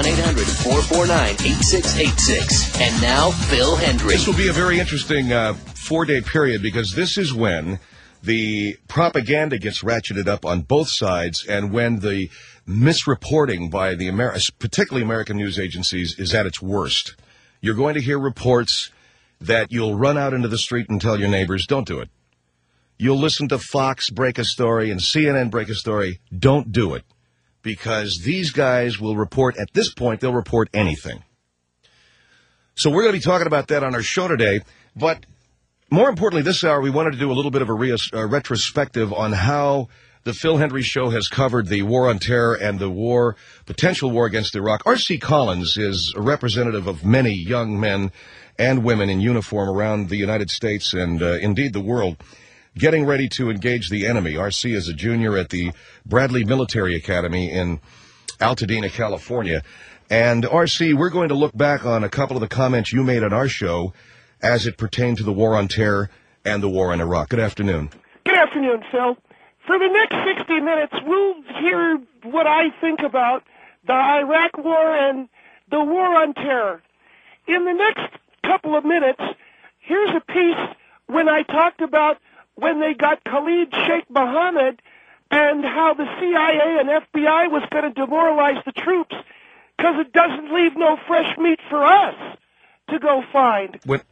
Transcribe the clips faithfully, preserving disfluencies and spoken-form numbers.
eight hundred, four four nine, eight six eight six. And now, Phil Hendry. This will be a very interesting uh, four-day period because this is when the propaganda gets ratcheted up on both sides and when the misreporting by the Amer- particularly American news agencies is at its worst. You're going to hear reports that you'll run out into the street and tell your neighbors, don't do it. You'll listen to Fox break a story and C N N break a story. Don't do it. Because these guys will report, at this point, they'll report anything. So we're going to be talking about that on our show today. But more importantly, this hour, we wanted to do a little bit of a re- uh, retrospective on how the Phil Hendry Show has covered the war on terror and the war, potential war against Iraq. R C Collins is a representative of many young men and women in uniform around the United States and, uh, indeed, the world, getting ready to engage the enemy. R C is a junior at the Bradley Military Academy in Altadena, California. And, R C, we're going to look back on a couple of the comments you made on our show as it pertained to the war on terror and the war in Iraq. Good afternoon. Good afternoon, Phil. For the next sixty minutes, we'll hear what I think about the Iraq war and the war on terror. In the next couple of minutes, here's a piece when I talked about when they got Khalid Sheikh Mohammed and how the C I A and F B I was going to demoralize the troops because it doesn't leave no fresh meat for us to go find. When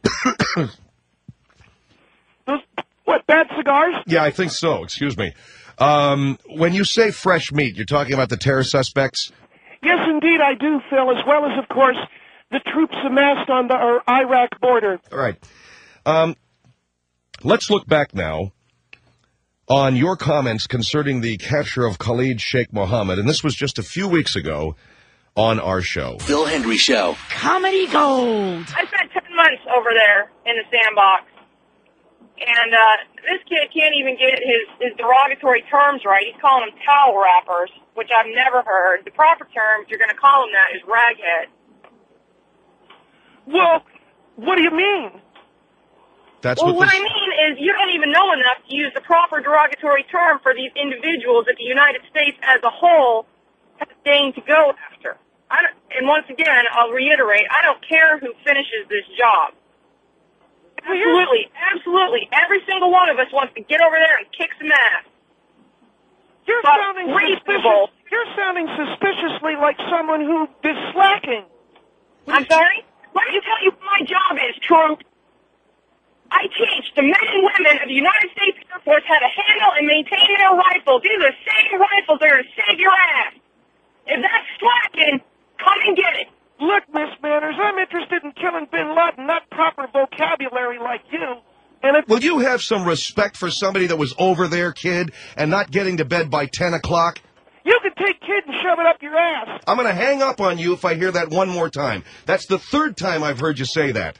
Those, what, bad cigars? yeah, I think so. Excuse me. Um, when you say fresh meat, you're talking about the terror suspects? Yes, indeed, I do, Phil, as well as, of course, the troops amassed on the uh, Iraq border. All right. Um, let's look back now on your comments concerning the capture of Khalid Sheikh Mohammed, and this was just a few weeks ago on our show. Phil Hendry Show. Comedy gold. I spent ten months over there in the sandbox, and uh, this kid can't even get his, his derogatory terms right. He's calling them towel wrappers, which I've never heard. The proper term, if you're going to call them that, is raghead. Well, what do you mean? That's Well, what, what this, I mean is you don't even know enough to use the proper derogatory term for these individuals that the United States as a whole has deigned to go after. I don't, and once again, I'll reiterate, I don't care who finishes this job. Absolutely, absolutely. Every single one of us wants to get over there and kick some ass. You're But sounding reasonable. suspicious. You're sounding suspiciously like someone who is slacking. I'm sorry? Let me tell you what my job is, Trump. I teach the men and women of the United States Air Force how to handle and maintain their rifles. These are the same rifles that are to save your ass. If that's slacking, come and get it. Look, Miss Manners, I'm interested in killing Bin Laden, not proper vocabulary like you. And if will you have some respect for somebody that was over there, kid, and not getting to bed by ten o'clock? you could take kid and shove it up your ass. I'm going to hang up on you if I hear that one more time. That's the third time I've heard you say that.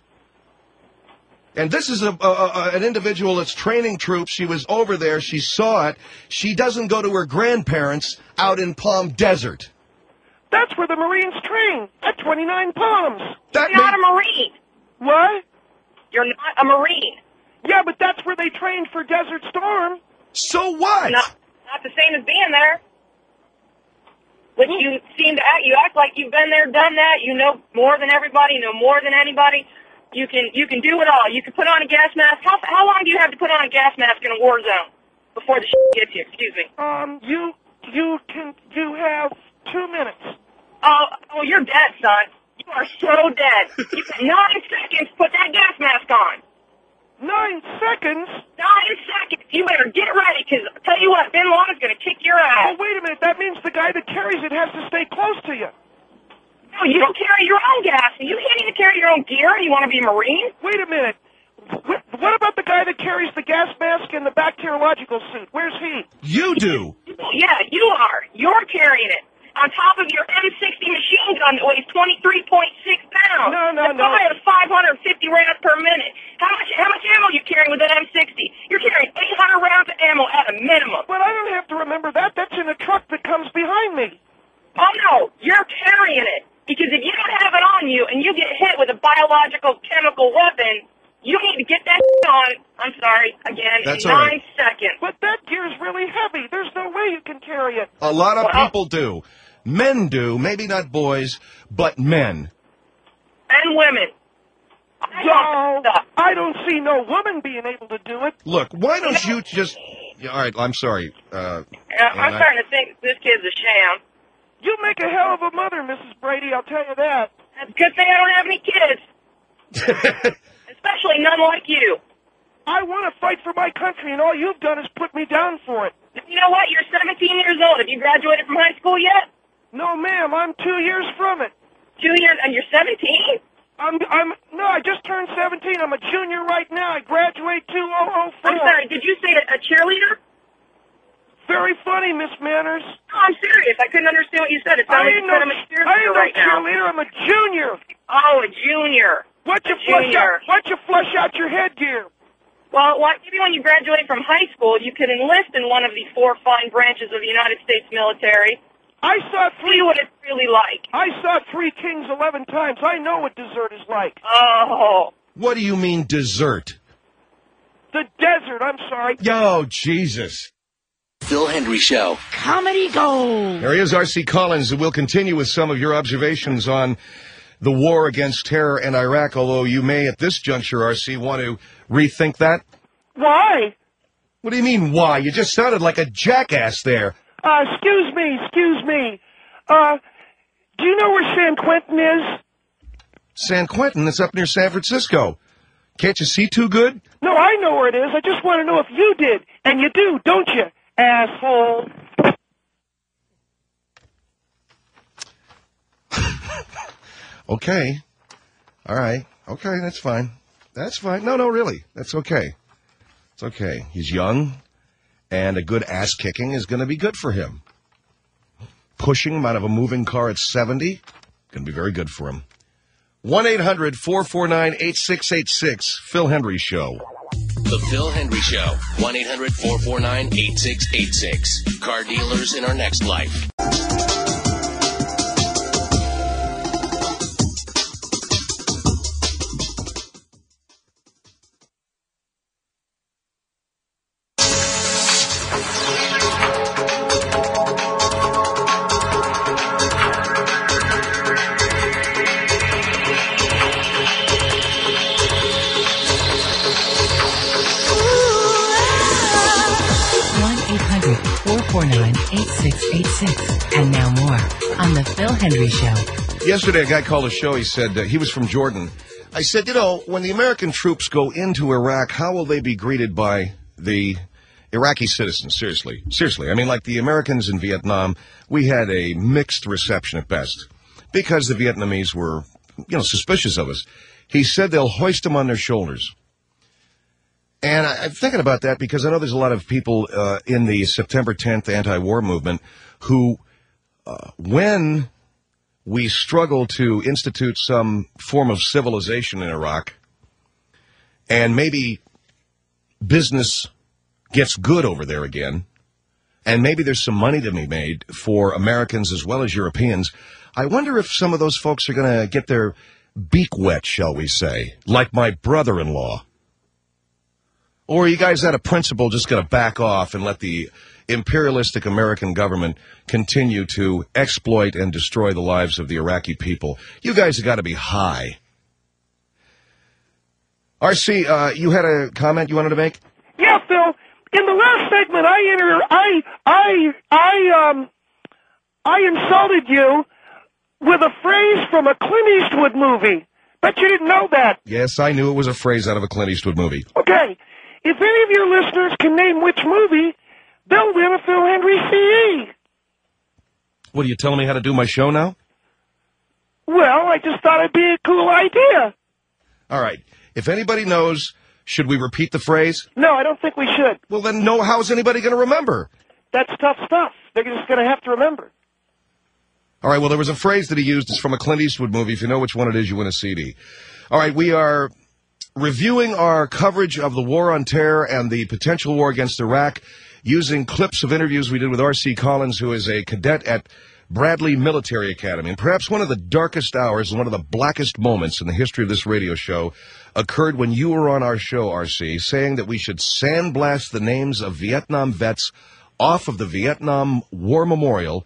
And this is a, a, a an individual that's training troops. She was over there. She saw it. She doesn't go to her grandparents out in Palm Desert. That's where the Marines train, at twenty-nine Palms. That You're not may- a Marine. What? You're not a Marine. Yeah, but that's where they trained for Desert Storm. So what? Not, not the same as being there. Which you seem to act, you act like you've been there, done that. You know more than everybody, you know more than anybody. You can you can do it all. You can put on a gas mask. How how long do you have to put on a gas mask in a war zone before the shit gets you? Excuse me. Um, you you can you have two minutes. Oh, oh, you're dead, son. You are so dead. You got nine seconds to put that gas mask on. Nine seconds? Nine seconds. You better get ready, because I'll tell you what, Bin Laden's going to kick your Oh, ass. wait a minute. That means the guy that carries it has to stay close to you. No, you don't carry your own gas. You can't even carry your own gear, and you want to be a Marine? Wait a minute. Wh- What about the guy that carries the gas mask and the bacteriological suit? Where's he? You do. Yeah, you are. You're carrying it. On top of your M sixty machine gun that weighs twenty-three point six pounds. No, no, That's no. fired five hundred fifty rounds per minute. How much How much ammo are you carrying with that M sixty? You're carrying eight hundred rounds of ammo at a minimum. Well, I don't have to remember that. That's in a truck that comes behind me. Oh, no. You're carrying it. Because if you don't have it on you and you get hit with a biological chemical weapon, you need to get that on, I'm sorry, again, That's in all nine right. seconds. But that gear's really heavy. There's no way you can carry it. A lot of Well- people do. Men do, maybe not boys, but men. And women. I No, want this stuff. I don't see no woman being able to do it. Look, why don't you just... Yeah, all right, I'm sorry. Uh, Uh, I'm I- starting to think this kid's a sham. You make a hell of a mother, Missus Brady, I'll tell you that. That's a good thing I don't have any kids. Especially none like you. I want to fight for my country, and all you've done is put me down for it. You know what? You're seventeen years old. Have you graduated from high school yet? No, ma'am, I'm two years from it. Two years, and you're seventeen? I'm, I'm, no, I just turned seventeen. I'm a junior right now. I graduate two thousand four. I'm sorry, did you say a, a cheerleader? Very funny, Miss Manners. No, I'm serious. I couldn't understand what you said. It I sounded like ain't you no, said I'm a I cheerleader ain't no right now. cheerleader. I'm a junior. Oh, a junior. Why don't you A flush junior. out, why don't you flush out your headgear? Well, what, maybe when you graduate from high school, you could enlist in one of the four fine branches of the United States military. I saw See three. what it's really like. I saw Three Kings eleven times. I know what dessert is like. Oh. What do you mean, dessert? The desert. I'm sorry. Yo, Jesus. Phil Hendry Show. Comedy Gold. There he is, R C Collins, and we'll continue with some of your observations on the war against terror in Iraq, although you may at this juncture, R C, want to rethink that. Why? What do you mean, why? You just sounded like a jackass there. Uh, excuse me, excuse me. Uh, do you know where San Quentin is? San Quentin, it's up near San Francisco. Can't you see too good? No, I know where it is. I just want to know if you did. And you do, don't you, asshole? Okay. All right. Okay, that's fine. That's fine. No, no, really. That's okay. It's okay. He's young, and a good ass-kicking is going to be good for him. Pushing him out of a moving car at seventy, going to be very good for him. one eight hundred four four nine eight six eight six, Phil Hendry Show. The Phil Hendry Show. one eight hundred four four nine eight six eight six. Car dealers in our next life. four four nine eight six eight six. And now more on The Phil Hendry Show. Yesterday, a guy called the show. He said uh, he was from Jordan. I said, you know, when the American troops go into Iraq, how will they be greeted by the Iraqi citizens? Seriously. Seriously. I mean, like the Americans in Vietnam, we had a mixed reception at best because the Vietnamese were, you know, suspicious of us. He said they'll hoist them on their shoulders. And I, I'm thinking about that because I know there's a lot of people uh, in the September tenth anti-war movement who, uh, when we struggle to institute some form of civilization in Iraq, and maybe business gets good over there again, and maybe there's some money to be made for Americans as well as Europeans, I wonder if some of those folks are going to get their beak wet, shall we say, like my brother-in-law. Or are you guys out of principle just going to back off and let the imperialistic American government continue to exploit and destroy the lives of the Iraqi people? You guys have got to be high. R C, uh, you had a comment you wanted to make? Yeah, Phil. In the last segment, I inter- I I I um I insulted you with a phrase from a Clint Eastwood movie. Bet you didn't know that. Yes, I knew it was a phrase out of a Clint Eastwood movie. Okay. If any of your listeners can name which movie, they'll win a Phil Hendry C E. What, are you telling me how to do my show now? Well, I just thought it'd be a cool idea. All right. If anybody knows, should we repeat the phrase? No, I don't think we should. Well, then no, how is anybody going to remember? That's tough stuff. They're just going to have to remember. All right, well, there was a phrase that he used. It's from a Clint Eastwood movie. If you know which one it is, you win a C D. All right, we are reviewing our coverage of the war on terror and the potential war against Iraq using clips of interviews we did with R C Collins, who is a cadet at Bradley Military Academy. And perhaps one of the darkest hours and one of the blackest moments in the history of this radio show occurred when you were on our show, R C, saying that we should sandblast the names of Vietnam vets off of the Vietnam War Memorial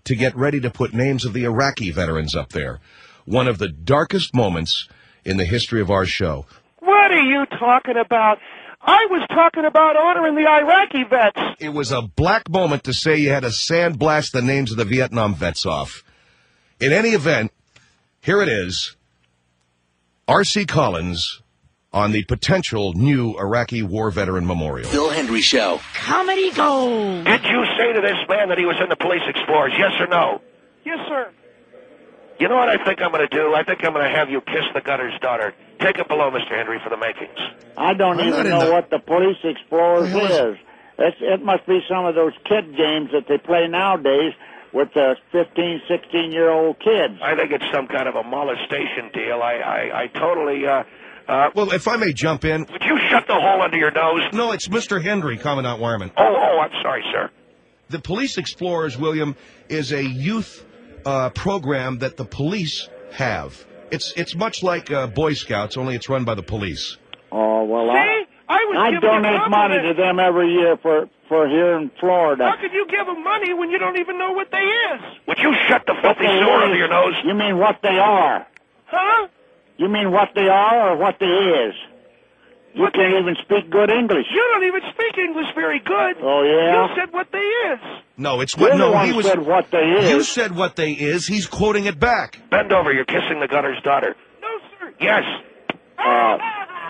to get ready to put names of the Iraqi veterans up there. One of the darkest moments in the history of our show. What are you talking about? I was talking about honoring the Iraqi vets. It was a black moment to say you had to sandblast the names of the Vietnam vets off. In any event, here it is. R C Collins on the potential new Iraqi war veteran memorial. Phil Hendry Show. Comedy Gold. Did you say to this man that he was in the Police Explorers, yes or no? Yes, sir. You know what I think I'm going to do? I think I'm going to have you kiss the gunner's daughter. Take it below, Mister Henry, for the makings. I don't I'm not even in know the- what the Police Explorers What the hell is. It's, it must be some of those kid games that they play nowadays with the fifteen, sixteen-year-old kids. I think it's some kind of a molestation deal. I, I, I totally, uh, uh, Well, if I may jump in. would you shut the hole under your nose? No, it's Mister Henry, Commandant Wireman. Oh, oh, I'm sorry, sir. The Police Explorers, William, is a youth uh, program that the police have. It's it's much like uh, Boy Scouts, only it's run by the police. Oh, well, I, See? I was I giving you donate money to compliments. them every year for, for here in Florida. How could you give them money when you don't even know what they is? Would you shut the What filthy they sewer is- under your nose? You mean what they are? Huh? You mean what they are or what they is? You What can't they- even speak good English. You don't even speak English very good. Oh, yeah? You said what they is. No, it's You're what. the No, one he was. said what they is. You said what they is. He's quoting it back. Bend over. You're kissing the gunner's daughter. No, sir. Yes. Uh,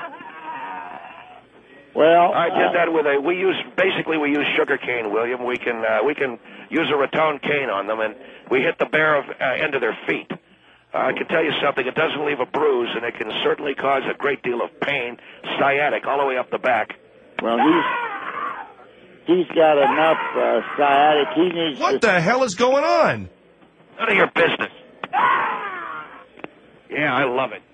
well, I did uh, that with a. We use basically we use sugar cane, William. We can uh, we can use a ratone cane on them, and we hit the bare of, uh, end of their feet. Uh, I can tell you something. It doesn't leave a bruise, and it can certainly cause a great deal of pain, sciatic, all the way up the back. well, he's he's got enough uh, sciatic. He needs What to, the hell is going on? None of your business. Yeah, I love it.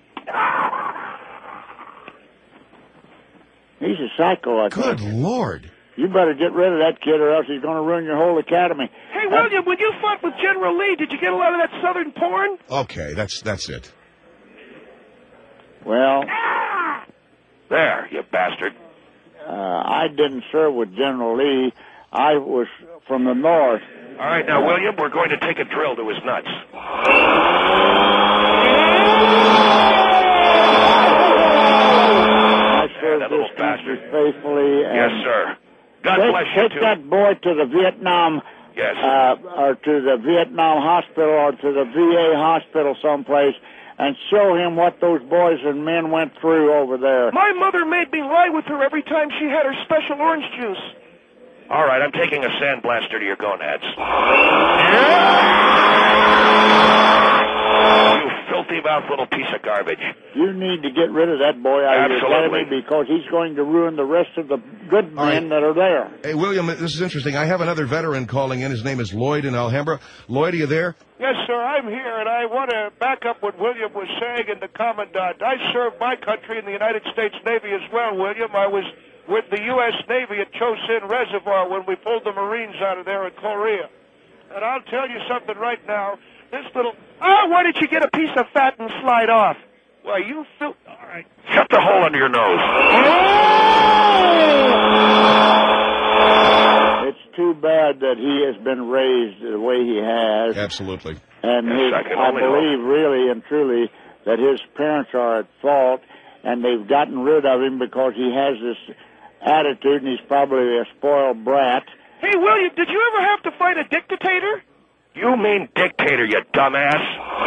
He's a psycho, I Good think. Lord. You better get rid of that kid, or else he's going to ruin your whole academy. Hey, Uh, William, when you fought with General Lee, did you get a lot of that Southern porn? Okay, that's that's it. well, There, you bastard. uh, I didn't serve with General Lee. I was from the north. All right, now, William, we're going to take a drill to his nuts. I served that this little country bastard. faithfully. And Yes, sir. God Take, bless you, take too. that boy to the Vietnam, Yes. uh, or to the Vietnam hospital, or to the V A hospital someplace, and show him what those boys and men went through over there. My mother made me lie with her every time she had her special orange juice. All right, I'm taking a sandblaster to your gonads. You filthy mouth little piece of garbage. You need to get rid of that boy out of your Absolutely. academy, because he's going to ruin the rest of the good All men right. that are there. Hey, William, this is interesting. I have another veteran calling in. His name is Lloyd in Alhambra. Lloyd, are you there? Yes, sir, I'm here, and I want to back up what William was saying in the Commandant. I served my country in the United States Navy as well, William. I was with the U S Navy at Cho Sin Reservoir when we pulled the Marines out of there in Korea. And I'll tell you something right now. This little... Oh, why did you get a piece of fat and slide off? Well, you feel... All right. Shut the hole under your nose. It's too bad that he has been raised the way he has. Absolutely. And Yes, his, I can I only believe really and truly that his parents are at fault, and they've gotten rid of him because he has this attitude, and he's probably a spoiled brat. Hey, William, did you ever have to fight a dictator? You mean dictator, you dumbass.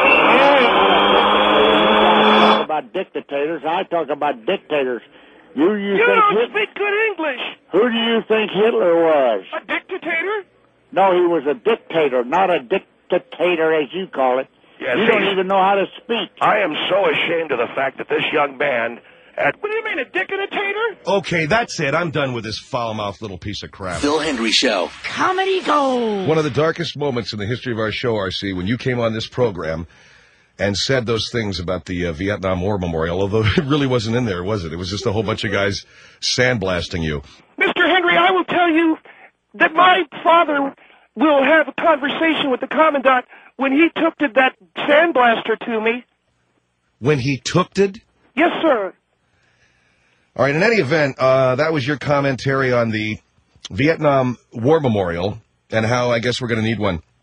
You talk about dictators. I talk about dictators. You, you, You think don't Hit- speak good English. who do you think Hitler was? A dictator? No, he was a dictator, not a dictator as you call it. Yes, you don't he's- even know how to speak. I am so ashamed of the fact that this young man at... What do you mean, a dictator? Okay, that's it. I'm done with this foul-mouthed little piece of crap. Phil Hendry Show. Comedy Gold. One of the darkest moments in the history of our show, R C, when you came on this program and said those things about the uh, Vietnam War Memorial, although it really wasn't in there, was it? It was just a whole bunch of guys sandblasting you. Mister Henry, I will tell you that my father will have a conversation with the Commandant when he took to that sandblaster to me. When he took it? Yes, sir. All right, in any event, uh, that was your commentary on the Vietnam War Memorial and how I guess we're going to need one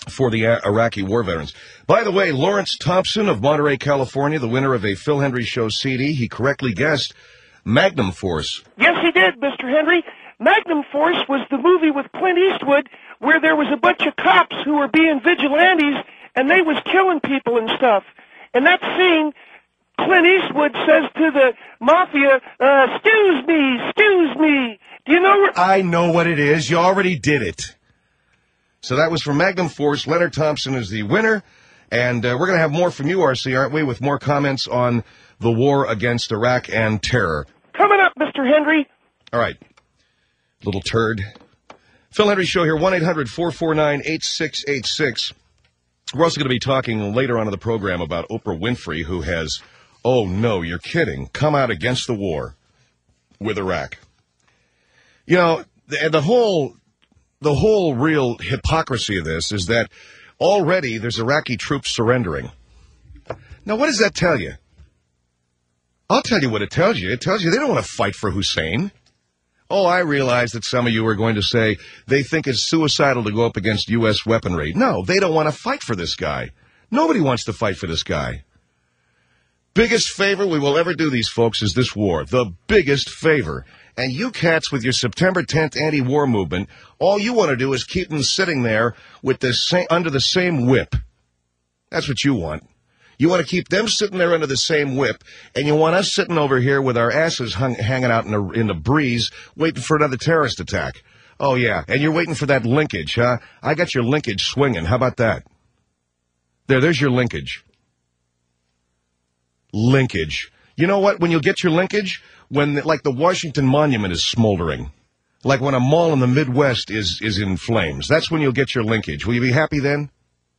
for the uh, Iraqi war veterans. By the way, Lawrence Thompson of Monterey, California, the winner of a Phil Hendry Show C D, he correctly guessed Magnum Force. Yes, he did, Mister Henry. Magnum Force was the movie with Clint Eastwood where there was a bunch of cops who were being vigilantes and they was killing people and stuff. And that scene, Clint Eastwood says to the mafia, uh, excuse me, excuse me. Do you know where... I know what it is. You already did it. So that was from Magnum Force. Leonard Thompson is the winner. And uh, we're going to have more from you, R C, aren't we, with more comments on the war against Iraq and terror. Coming up, Mister Henry. All right. Little turd. Phil Hendry Show here, one eight hundred four four nine eight six eight six. We're also going to be talking later on in the program about Oprah Winfrey, who has, oh, no, you're kidding, come out against the war with Iraq. You know, the, the whole... The whole real hypocrisy of this is that already there's Iraqi troops surrendering. Now, what does that tell you? I'll tell you what it tells you. It tells you they don't want to fight for Hussein. Oh, I realize that some of you are going to say they think it's suicidal to go up against U S weaponry. No, they don't want to fight for this guy. Nobody wants to fight for this guy. Biggest favor we will ever do these folks is this war. The biggest favor. And you cats with your September tenth anti-war movement, all you want to do is keep them sitting there with the same, under the same whip. That's what you want. You want to keep them sitting there under the same whip, and you want us sitting over here with our asses hung, hanging out in the, in the breeze, waiting for another terrorist attack. Oh, yeah, and you're waiting for that linkage, huh? I got your linkage swinging. How about that? There, there's your linkage. Linkage. You know what? When you'll get your linkage, when, like, the Washington Monument is smoldering, like when a mall in the Midwest is, is in flames, that's when you'll get your linkage. Will you be happy then?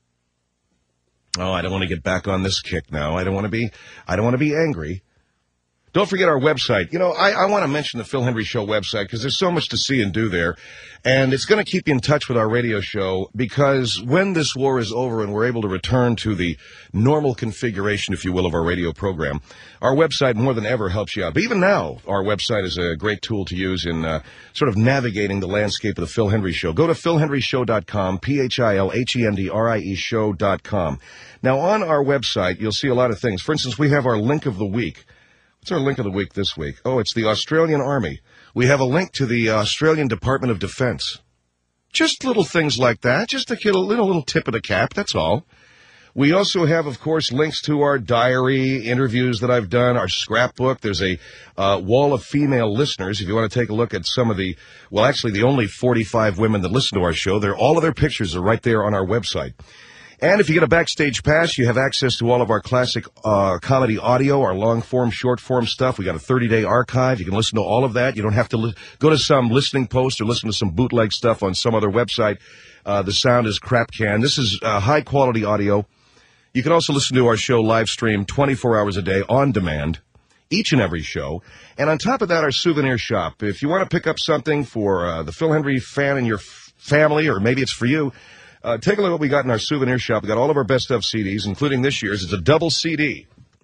Oh, I don't want to get back on this kick now. I don't want to be, I don't want to be angry. Don't forget our website. You know, I, I want to mention the Phil Hendry Show website because there's so much to see and do there. And it's going to keep you in touch with our radio show because when this war is over and we're able to return to the normal configuration, if you will, of our radio program, our website more than ever helps you out. But even now, our website is a great tool to use in uh, sort of navigating the landscape of the Phil Hendry Show. Go to phil hendry show dot com, P H I L H E N D R I E show dot com. Now, on our website, you'll see a lot of things. For instance, we have our link of the week. What's our link of the week this week? Oh, it's the Australian Army. We have a link to the Australian Department of Defense. Just little things like that. Just a little, little, little tip of the cap, that's all. We also have, of course, links to our diary, interviews that I've done, our scrapbook. There's a uh, wall of female listeners. If you want to take a look at some of the, well, actually the only forty-five women that listen to our show, they're, all of their pictures are right there on our website. And if you get a backstage pass, you have access to all of our classic uh, comedy audio, our long-form, short-form stuff. We got a thirty-day archive. You can listen to all of that. You don't have to li- go to some listening post or listen to some bootleg stuff on some other website. Uh, the sound is crap can. This is uh, high-quality audio. You can also listen to our show live stream twenty-four hours a day on demand, each and every show. And on top of that, our souvenir shop. If you want to pick up something for uh, the Phil Hendry fan in your f- family, or maybe it's for you, Uh, take a look at what we got in our souvenir shop. We got all of our best of C Ds, including this year's. It's a double C D.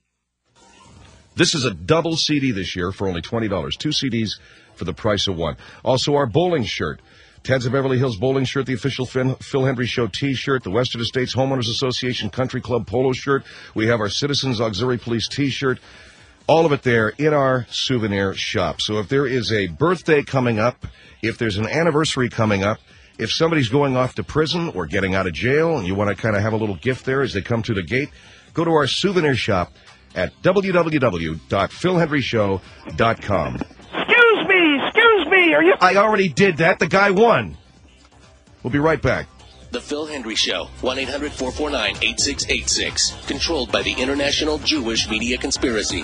This is a double C D this year for only twenty dollars. Two C Ds for the price of one. Also, our bowling shirt. Ted's of Beverly Hills bowling shirt, the official Phil, Phil Hendry Show T-shirt, the Western Estates Homeowners Association Country Club polo shirt. We have our Citizens Auxiliary Police T-shirt. All of it there in our souvenir shop. So if there is a birthday coming up, if there's an anniversary coming up, if somebody's going off to prison or getting out of jail and you want to kind of have a little gift there as they come to the gate, go to our souvenir shop at w w w dot phil hendry show dot com. Excuse me, excuse me, are you... I already did that. The guy won. We'll be right back. The Phil Hendry Show, one eight hundred four four nine eight six eight six. Controlled by the International Jewish Media Conspiracy.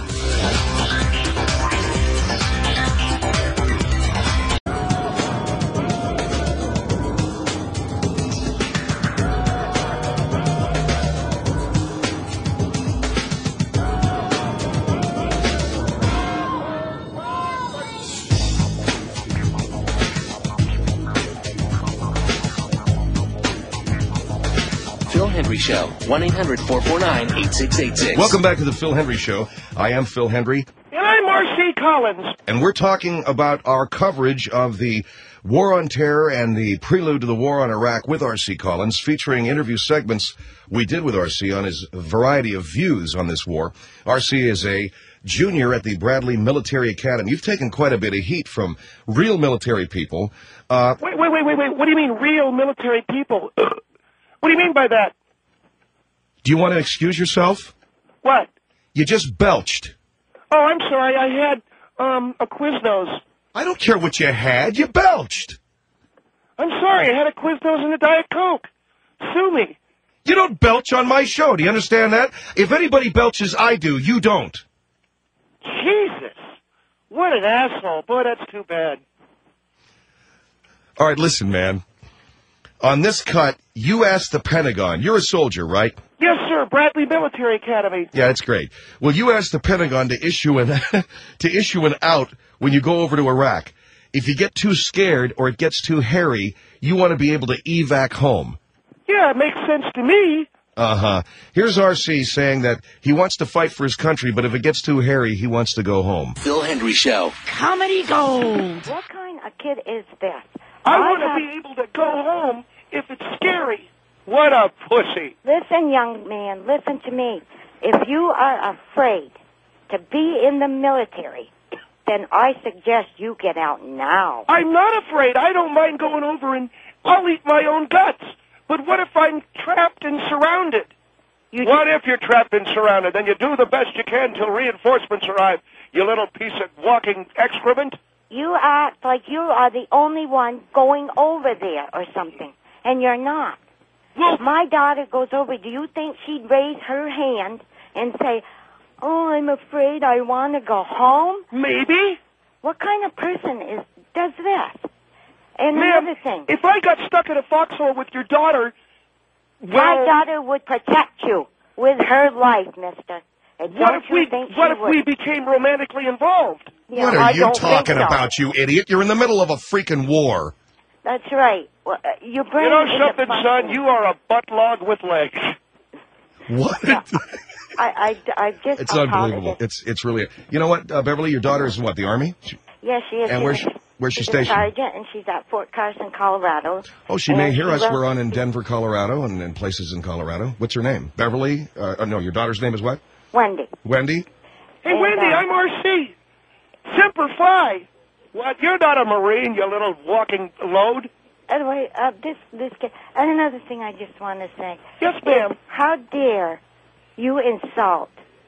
Show, one eight hundred four four nine eight six eight six. Welcome back to the Phil Hendry Show. I am Phil Hendry. And I'm R C Collins. And we're talking about our coverage of the War on Terror and the prelude to the War on Iraq with R C Collins, featuring interview segments we did with R C on his variety of views on this war. R C is a junior at the Bradley Military Academy. You've taken quite a bit of heat from real military people. Uh, wait, wait, wait, wait, wait. What do you mean, real military people? What do you mean by that? Do you want to excuse yourself? What? You just belched. Oh, I'm sorry. I had um, a Quiznos. I don't care what you had. You belched. I'm sorry. I had a Quiznos and a Diet Coke. Sue me. You don't belch on my show. Do you understand that? If anybody belches, I do. You don't. Jesus. What an asshole. Boy, that's too bad. All right, listen, man. On this cut, you asked the Pentagon. You're a soldier, right? Yes, sir. Bradley Military Academy. Yeah, that's great. Well, you asked the Pentagon to issue an to issue an out when you go over to Iraq. If you get too scared or it gets too hairy, you want to be able to evac home. Yeah, it makes sense to me. Uh-huh. Here's R C saying that he wants to fight for his country, but if it gets too hairy, he wants to go home. Phil Hendry Show. Comedy Gold. What kind of kid is this? I, I want have... to be able to go home if it's scary. What a pussy. Listen, young man, listen to me. If you are afraid to be in the military, then I suggest you get out now. I'm not afraid. I don't mind going over and I'll eat my own guts. But what if I'm trapped and surrounded? You what if you're trapped and surrounded? Then you do the best you can till reinforcements arrive, you little piece of walking excrement. You act like you are the only one going over there or something, and you're not. Well, if my daughter goes over, do you think she'd raise her hand and say, oh, I'm afraid I want to go home? Maybe. What kind of person is does this? And Ma'am, another thing. If I got stuck in a foxhole with your daughter, well, my daughter would protect you with her life, mister. And what don't if you we think what she if would? we became romantically involved? Yeah, what are I you don't talking think so. about, you idiot? You're in the middle of a freaking war. That's right. Well, uh, you bring You know something, son? You are a butt log with legs. What? Yeah. I, I, I just It's unbelievable. It's it's really. You know what, uh, Beverly? Your daughter is in what? The Army? She, Yes, she is. and where's she, where's she She's a stationed? sergeant, and she's at Fort Carson, Colorado. Oh, she may And hear she us. will- We're on in Denver, Colorado, and in places in Colorado. What's her name? Beverly? Uh, oh, no, your daughter's name is what? Wendy. Wendy? Hey, And, Wendy, uh, I'm R C. Semper Fi. What? You're not a Marine, you little walking load. Anyway, uh, this this kid. And another thing I just want to say. Yes, ma'am. How dare you insult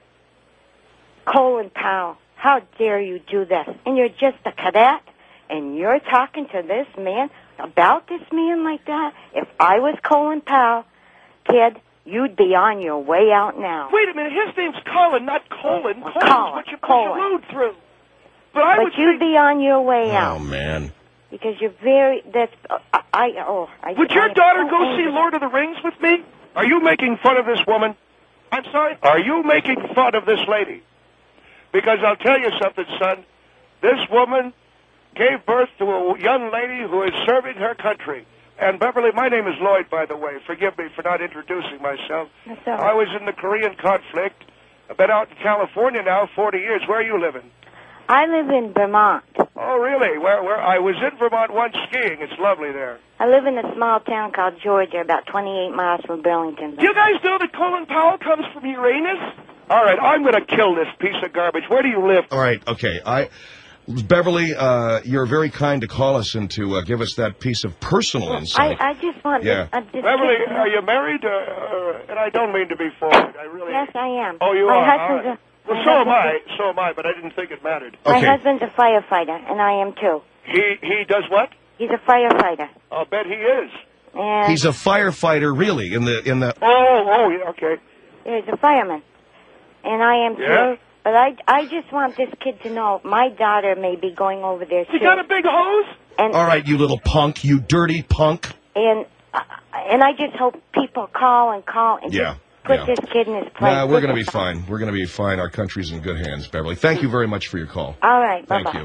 Colin Powell? How dare you do this? And you're just a cadet, and you're talking to this man about this man like that? If I was Colin Powell, kid, you'd be on your way out now. Wait a minute, his name's Colin, not Colin. Well, Colin's Colin, what you push Colin. a load through. But I But would you'd think, be on your way Oh, out man. because you're very. That's uh, I. Oh, I. would I your am daughter so go angry. see Lord of the Rings with me? Are you making fun of this woman? I'm sorry? Are you making fun of this lady? Because I'll tell you something, son. This woman gave birth to a young lady who is serving her country. And Beverly, my name is Lloyd, by the way. Forgive me for not introducing myself. That's all right. I was in the Korean conflict. I've been out in California now forty years. Where are you living? I live in Vermont. Oh, really? Where? Where? I was in Vermont once skiing. It's lovely there. I live in a small town called Georgia, about twenty-eight miles from Burlington. Do you guys know that Colin Powell comes from Uranus? All right, I'm going to kill this piece of garbage. Where do you live? All right, okay. I, Beverly, uh, you're very kind to call us and to uh, give us that piece of personal I, insight. I just want Yeah. this, uh, this Beverly, kid to know- are you married? Uh, uh, and I don't mean to be forward. I really. Yes, I am. Oh, you my are. Husband's All right. a, Well, my so am I. husband's So am I. But I didn't think it mattered. a- My Okay. husband's a firefighter, and I am too. He he does what? He's a firefighter. I'll bet he is. And He's a firefighter, really, in the in the. Oh, oh, yeah, okay. he's a fireman. And I am Yeah? too. But I, I just want this kid to know my daughter may be going over there You too. got a big hose? and All right, you little punk, you dirty punk. and uh, and I just hope people call and call and Yeah, just put yeah. this kid in his place. Nah, we're This going to be is- fine. We're going to be fine. Our country's in good hands, Beverly. Thank you very much for your call. All right, bye Thank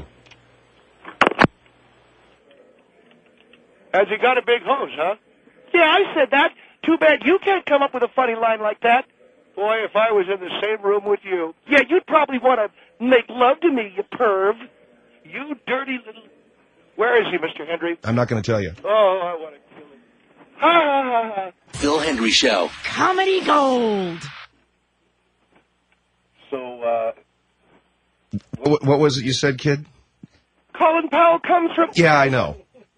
bye. you. Has he got a big hose, huh? Yeah, I said that. Too bad you can't come up with a funny line like that. Boy, if I was in the same room with you. Yeah, you'd probably want to make love to me, you perv. You dirty little... Where is he, Mister Hendry? I'm not going to tell you. Oh, I want to kill him. Ha, ha, ha, ha. Phil Hendry Show. Comedy Gold. So, uh... What, what was it you said, kid? Colin Powell comes from... Yeah, I know.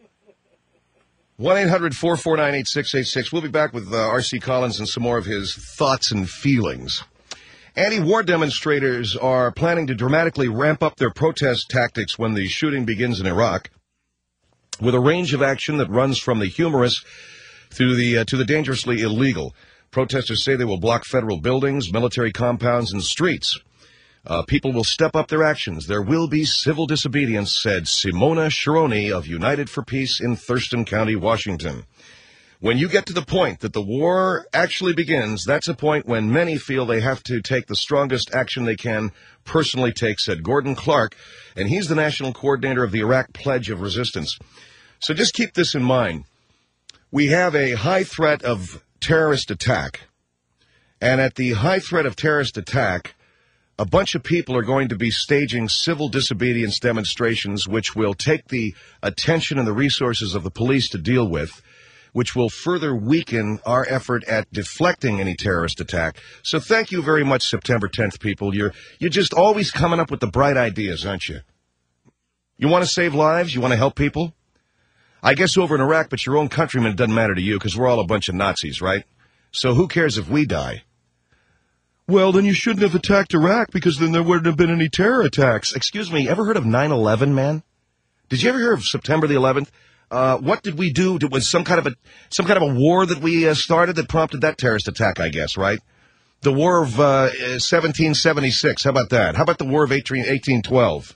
one eight hundred four four nine eight six eight six. We'll be back with uh, R C Collins and some more of his thoughts and feelings. Anti-war demonstrators are planning to dramatically ramp up their protest tactics when the shooting begins in Iraq, with a range of action that runs from the humorous through the uh, to the dangerously illegal. Protesters say they will block federal buildings, military compounds, and streets. Uh, people will step up their actions. There will be civil disobedience, said Simona Sharoni of United for Peace in Thurston County, Washington. When you get to the point that the war actually begins, that's a point when many feel they have to take the strongest action they can personally take, said Gordon Clark, and he's the national coordinator of the Iraq Pledge of Resistance. So just keep this in mind. We have a high threat of terrorist attack, and at the high threat of terrorist attack, a bunch of people are going to be staging civil disobedience demonstrations, which will take the attention and the resources of the police to deal with, which will further weaken our effort at deflecting any terrorist attack. So thank you very much, September tenth, people. You're, you're just always coming up with the bright ideas, aren't you? You want to save lives? You want to help people? I guess over in Iraq, but your own countrymen, it doesn't matter to you because we're all a bunch of Nazis, right? So who cares if we die? Well, then you shouldn't have attacked Iraq because then there wouldn't have been any terror attacks. Excuse me, ever heard of nine eleven, man? Did you ever hear of September the eleventh? Uh, what did we do? It was some kind of a some kind of a war that we uh, started that prompted that terrorist attack, I guess, right? The War of uh, seventeen seventy-six. How about that? How about the War of eighteen twelve?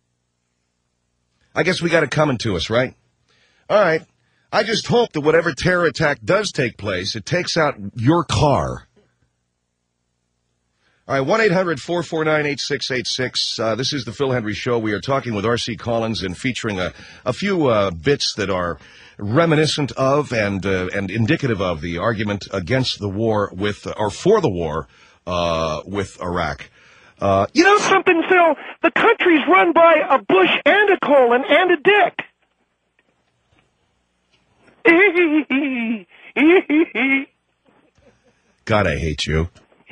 I guess we got it coming to us, right? All right. I just hope that whatever terror attack does take place, it takes out your car. All right, one eight hundred four four nine eight six eight six. Uh, this is the Phil Hendry Show. We are talking with R C Collins and featuring a, a few uh, bits that are reminiscent of and uh, and indicative of the argument against the war with, or for the war uh, with Iraq. Uh, you know something, Phil? The country's run by a Bush and a Colin and a Dick. God, I hate you.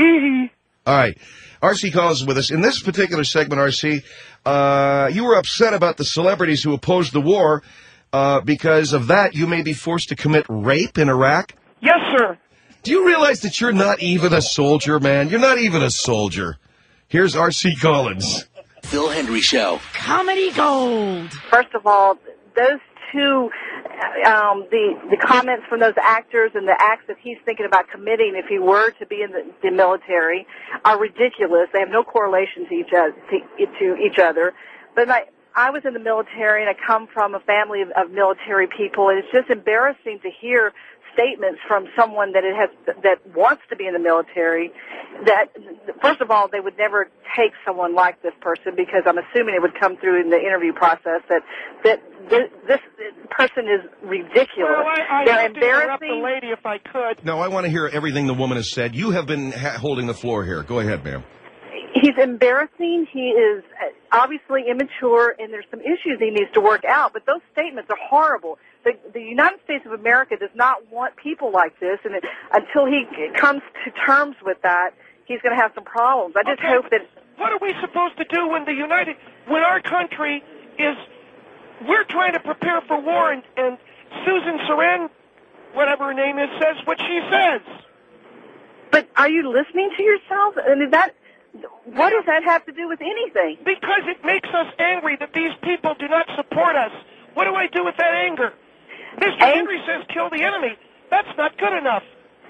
All right. R C Collins is with us. In this particular segment, R C, uh, you were upset about the celebrities who opposed the war. Uh, because of that, you may be forced to commit rape in Iraq? Yes, sir. Do you realize that you're not even a soldier, man? You're not even a soldier. Here's R C Collins. Phil Hendry Show. Comedy Gold. First of all, those two, um, the the comments from those actors and the acts that he's thinking about committing if he were to be in the, the military are ridiculous. They have no correlation to each other. To, to each other. But I, I was in the military, and I come from a family of, of military people, and it's just embarrassing to hear statements from someone that it has that wants to be in the military. That first of all, they would never take someone like this person because I'm assuming it would come through in the interview process that that this, this person is ridiculous. Well, I, I They're have to interrupt embarrassing. the lady if I could. No, I want to hear everything the woman has said. You have been ha- holding the floor here. Go ahead, ma'am. He's embarrassing. He is obviously immature, and there's some issues he needs to work out. But those statements are horrible. The, the United States of America does not want people like this, and it, until he comes to terms with that, he's going to have some problems. I just okay, hope that. What are we supposed to do when the United, when our country is, we're trying to prepare for war, and, and Susan Saran, whatever her name is, says what she says. But are you listening to yourself? I mean, that. What does that have to do with anything? Because it makes us angry that these people do not support us. What do I do with that anger? Mister Ang- Henry says kill the enemy. That's not good enough.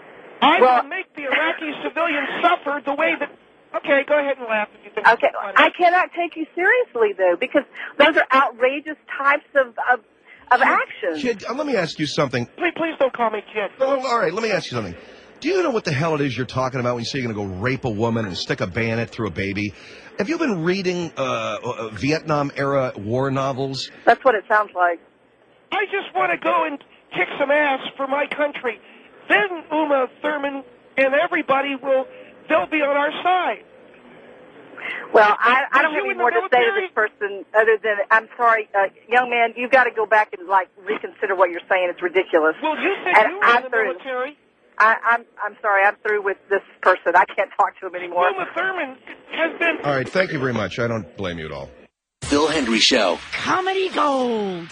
I well, will make the Iraqi civilians suffer the way that... Okay, go ahead and laugh if you think okay, it's funny. I cannot take you seriously, though, because those are outrageous types of, of, of actions. Kid, uh, let me ask you something. Please, please don't call me kid. Oh, all right, let me ask you something. Do you know what the hell it is you're talking about when you say you're going to go rape a woman and stick a bayonet through a baby? Have you been reading uh, uh, Vietnam-era war novels? That's what it sounds like. I just want to go and kick some ass for my country. Then Uma Thurman and everybody will they'll be on our side. Well, I, I don't Was have you any in more the to say to military? this person other than, I'm sorry, uh, young man, you've got to go back and, like, reconsider what you're saying. It's ridiculous. Well, you said And you were I'm in the through. military. I, I'm, I'm sorry, I'm through with this person. I can't talk to him anymore. Uma Thurman has been... All right, thank you very much. I don't blame you at all. Phil Hendry Show. Comedy Gold.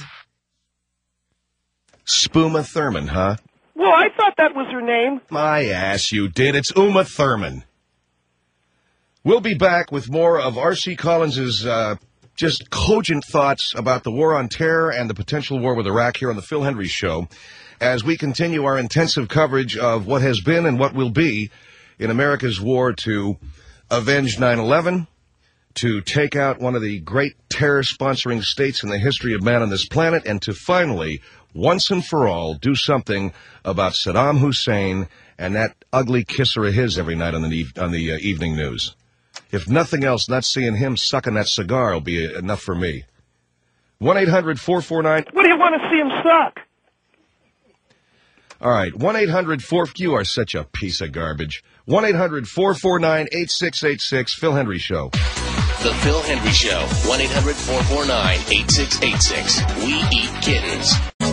Spuma Thurman, huh? Well, I thought that was her name. My ass, you did. It's Uma Thurman. We'll be back with more of R C Collins's uh, just cogent thoughts about the war on terror and the potential war with Iraq here on the Phil Hendry Show as we continue our intensive coverage of what has been and what will be in America's war to avenge nine eleven, to take out one of the great terror-sponsoring states in the history of man on this planet, and to finally, once and for all, do something about Saddam Hussein and that ugly kisser of his every night on the, on the uh, evening news. If nothing else, not seeing him sucking that cigar will be enough for me. one eight hundred four four nine... What do you want to see him suck? All right, one eight hundred four... You are such a piece of garbage. one eight hundred four four nine eight six eight six, Phil Hendry Show. The Phil Hendry Show. one eight hundred four four nine eight six eight six. We eat kittens.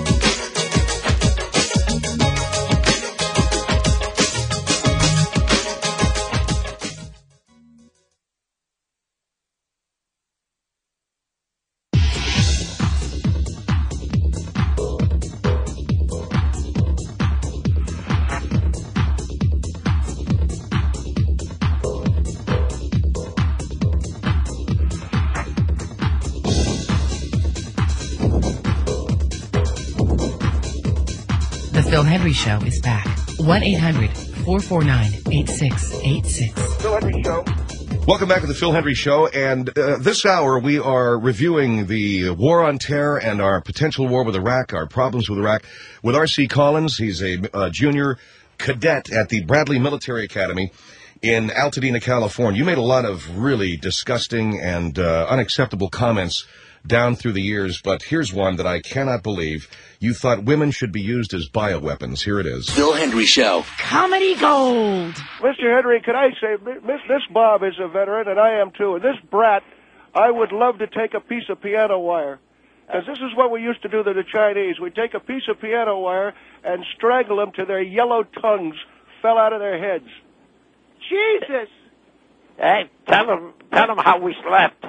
The Phil Hendry Show is back. one eight hundred four four nine eight six eight six. Phil Hendry Show. Welcome back to the Phil Hendry Show, and uh, this hour we are reviewing the war on terror and our potential war with Iraq, our problems with Iraq, with R C Collins. He's a uh, junior cadet at the Bradley Military Academy in Altadena, California. You made a lot of really disgusting and uh, unacceptable comments down through the years, but here's one that I cannot believe. You thought women should be used as bioweapons. Here it is. Phil Hendry Show. Comedy Gold. Mister Henry, can I say, Miss, Miss Bob is a veteran, and I am too. And this brat, I would love to take a piece of piano wire. Because this is what we used to do to the Chinese. We'd take a piece of piano wire and strangle them till their yellow tongues fell out of their heads. Jesus! Hey, tell them, tell them how we slept.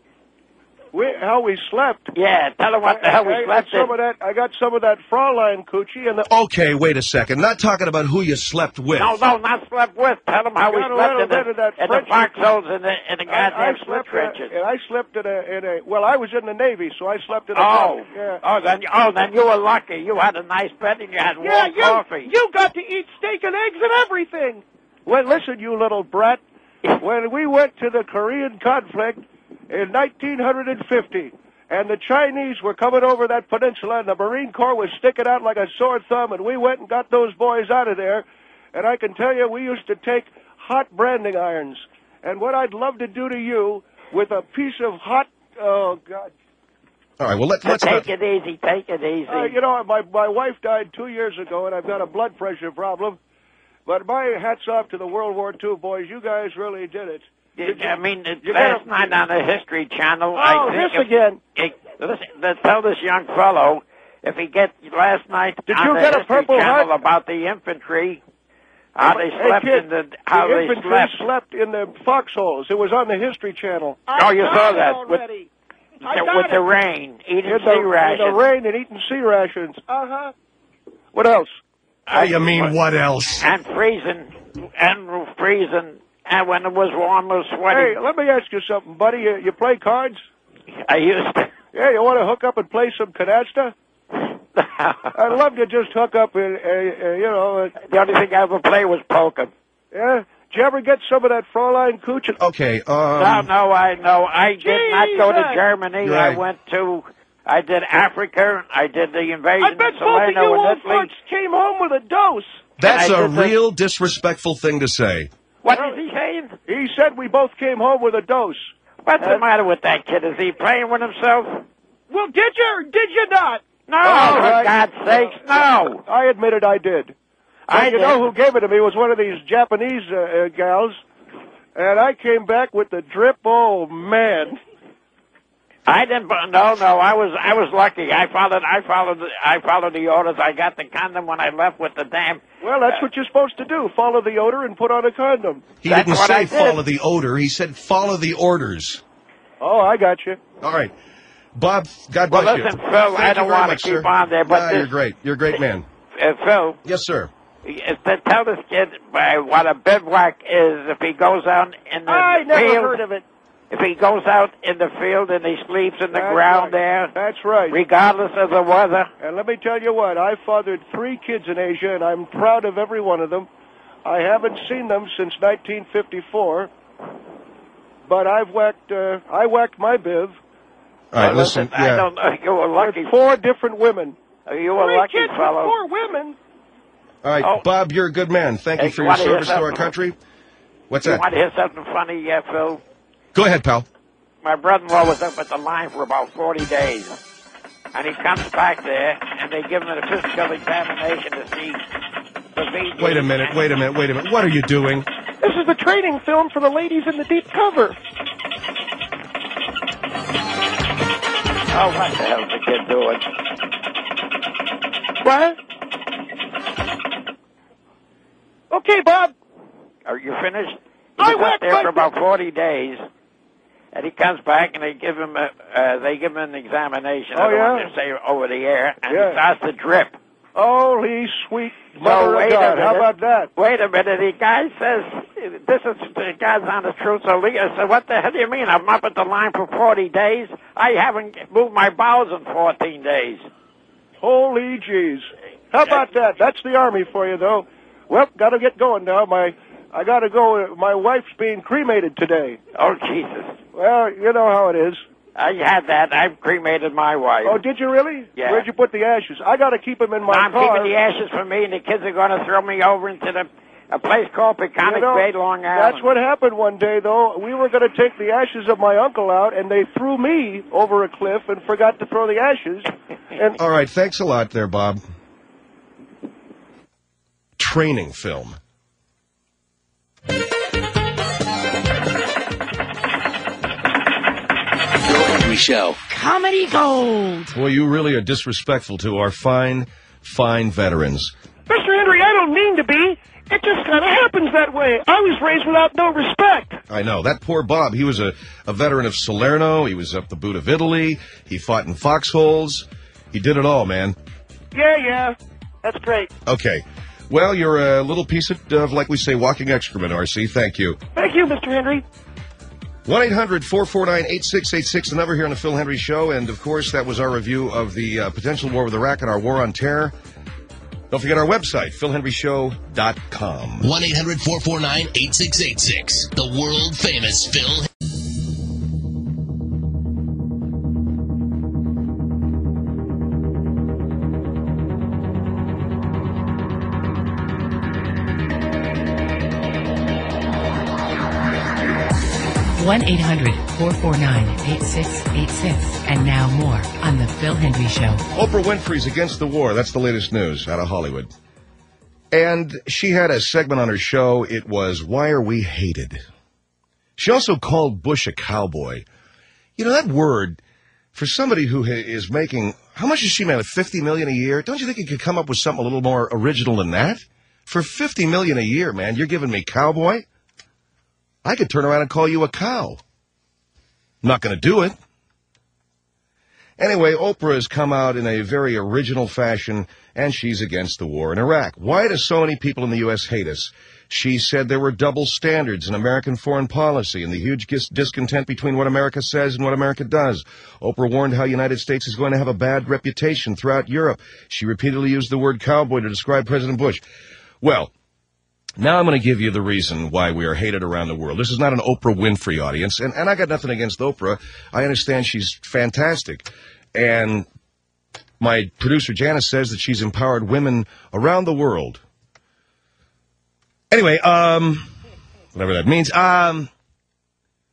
We, how we slept. Yeah, tell them what the hell we I, slept I got some in. of that. I got some of that Fraulein coochie and the. Okay, wait a second. Not talking about who you slept with. No, no, not slept with. Tell them how we got a slept little in the, bit of that in the French- foxholes and the, in the I, I goddamn slip slept in trenches. a, I slept in a, in a. Well, I was in the Navy, so I slept in a. Oh, yeah. oh, then, oh, then you were lucky. You had a nice bed and you had warm Yeah, you, coffee. you got to eat steak and eggs and everything. Well, listen, you little brat. When we went to the Korean conflict in nineteen fifty, and the Chinese were coming over that peninsula, and the Marine Corps was sticking out like a sore thumb, and we went and got those boys out of there, and I can tell you, we used to take hot branding irons. And what I'd love to do to you with a piece of hot, oh, God. All right, well, let, let's take not... it easy, take it easy. Uh, you know, my, my wife died two years ago, and I've got a blood pressure problem. But my hat's off to the World War Two boys. You guys really did it. Did I mean, you last gotta- night on the History Channel, Oh, I think this if- again. It, listen, to tell this young fellow, if he get last night Did on you the get a History Purple Channel Heart? about the infantry, how they Hey, slept kid, in the how the they infantry slept. slept in the foxholes. It was on the History Channel. Oh, you saw that with, already. the, I got with the it. rain, eating In the, sea in rations. the rain and eating sea rations. Uh-huh. What else? How you mean, what else? And freezing, and freezing, and when it was warm, it was Hey, sweaty. let me ask you something, buddy. You, you play cards? I used to. Yeah, you want to hook up and play some canasta? I'd love to just hook up and, uh, uh, you know... Uh, the only thing I ever played was poker. Yeah? Did you ever get some of that Fraulein Cooch? Okay, um... no, no, I know. I did not go to Jesus. Germany. Right. I went to... I did Africa. I did the invasion I bet of both of you Salerno old and Italy. farts came home with a dose. That's I a did the- real disrespectful thing to say. What is he saying? He said we both came home with a dose. What's the matter with that kid? Is he playing with himself? Well, did you or did you not? No, All for right. God's sakes, no. I admitted I did. I And you did. know who gave it to me was one of these Japanese uh, uh, gals. and I came back with the drip. Oh, man. I didn't. No, no. I was. I was lucky. I followed. I followed. I followed the orders. I got the condom when I left with the damn. Well, that's what you're supposed to do. Follow the odor and put on a condom. He That's didn't what say I did. follow the odor. He said follow the orders. Oh, I got you. All right. Bob, God Well, bless you. listen, Phil, Thank I you don't very want to much, keep sir. on there, but Nah, this- you're great. You're a great man. Uh, Phil, Yes, sir. is to tell this kid uh, what a bivouac is if he goes out in the I never field. heard of it. If he goes out in the field and he sleeps in the That's ground right. there, That's right. regardless of the weather. And let me tell you what, I fathered three kids in Asia, and I'm proud of every one of them. I haven't seen them since nineteen fifty-four, but I've whacked, uh, I whacked my biv. All right, Well, listen. I Yeah. don't know. You were lucky. With four different women. You were three lucky, kids fellow. with four women. All right, Oh. Bob, you're a good man. Thank Hey, you for you your wanna hear service to our something? country. What's You that? want to hear something funny, yeah, Phil? Go ahead, pal. My brother-in-law was up at the line for about forty days. And he comes back there, and they give him a physical examination to see the V D. Wait a minute. Wait a minute. Wait a minute. What are you doing? This is the training film for the ladies in the deep cover. Oh, what the hell's the kid doing? What? Okay, Bob. Are you finished? He I was up whacked there my- for about forty days, and he comes back and they give him a uh, they give him an examination. Oh, I don't yeah? want to say over the air, and Yeah. he starts to drip. Holy sweet So mother wait of a God. How minute. about that? Wait a minute. The guy says this is the God's honest truth. So Lee, I said, "What the hell do you mean? I'm up at the line for forty days. I haven't moved my bowels in fourteen days." Holy jeez. How about that? That's the Army for you, though. Well, got to get going now. My, I got to go. My wife's being cremated today. Oh Jesus! Well, you know how it is. I had that. I've cremated my wife. Oh, did you really? Yeah. Where'd you put the ashes? I got to keep them in my I'm car. keeping the ashes for me, and the kids are going to throw me over into the a place called Peconic You know, Bay, Long Island. That's what happened one day, though. We were going to take the ashes of my uncle out, and they threw me over a cliff and forgot to throw the ashes. And All right. Thanks a lot there, Bob. Training film. Phil Hendry Show. Comedy Gold. Boy, you really are disrespectful to our fine, fine veterans. Mister Henry, I don't mean to be. It just kind of happens that way. I was raised without no respect. I know. That poor Bob, he was a, a veteran of Salerno. He was up the boot of Italy. He fought in foxholes. He did it all, man. Yeah, yeah. That's great. Okay. Well, you're a little piece of, of like we say, walking excrement, R C. Thank you. Thank you, Mister Henry. one eight hundred four four nine eight six eight six, the number here on the Phil Hendry Show. And, of course, that was our review of the uh, potential war with Iraq and our war on terror. Don't forget our website, phil hendry show dot com. one eight hundred four four nine eight six eight six. The world famous Phil. one eight hundred four four nine eight six eight six. And now more on The Phil Hendry Show. Oprah Winfrey's against the war. That's the latest news out of Hollywood. And she had a segment on her show. It was, Why Are We Hated? She also called Bush a cowboy. You know, that word, for somebody who ha- is making, how much is she making? fifty million dollars a year? Don't you think you could come up with something a little more original than that? For fifty million dollars a year, man, you're giving me cowboy? I could turn around and call you a cow. I'm not going to do it. Anyway, Oprah has come out in a very original fashion, and she's against the war in Iraq. Why do so many people in the U S hate us? She said there were double standards in American foreign policy and the huge dis- discontent between what America says and what America does. Oprah warned how the United States is going to have a bad reputation throughout Europe. She repeatedly used the word cowboy to describe President Bush. Well, now I'm going to give you the reason why we are hated around the world. This is not an Oprah Winfrey audience, and, and I got nothing against Oprah. I understand she's fantastic. And my producer, Janice, says that she's empowered women around the world. Anyway, um, whatever that means. Um,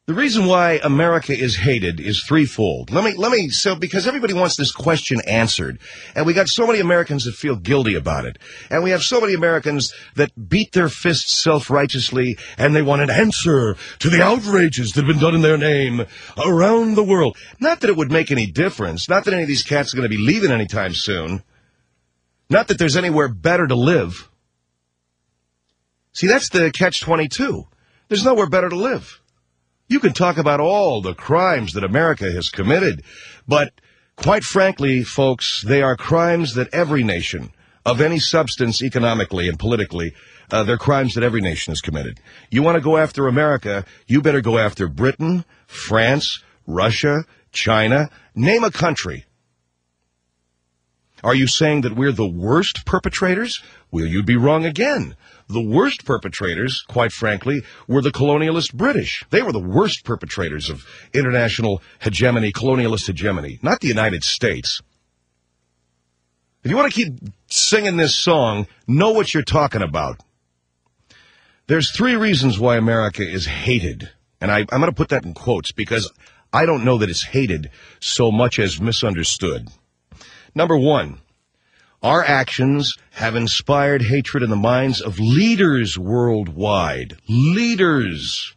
The reason why America is hated is threefold. Let me, let me, so, because everybody wants this question answered, and we got so many Americans that feel guilty about it, and we have so many Americans that beat their fists self-righteously, and they want an answer to the outrages that have been done in their name around the world. Not that it would make any difference, not that any of these cats are going to be leaving anytime soon, not that there's anywhere better to live. See, that's the catch twenty-two. There's nowhere better to live. You can talk about all the crimes that America has committed, but quite frankly, folks, they are crimes that every nation of any substance economically and politically, uh, they're crimes that every nation has committed. You want to go after America, you better go after Britain, France, Russia, China, name a country. Are you saying that we're the worst perpetrators? Well, you'd be wrong again. The worst perpetrators, quite frankly, were the colonialist British. They were the worst perpetrators of international hegemony, colonialist hegemony, not the United States. If you want to keep singing this song, know what you're talking about. There's three reasons why America is hated, and I, I'm going to put that in quotes because I don't know that it's hated so much as misunderstood. Number one, our actions have inspired hatred in the minds of leaders worldwide. Leaders.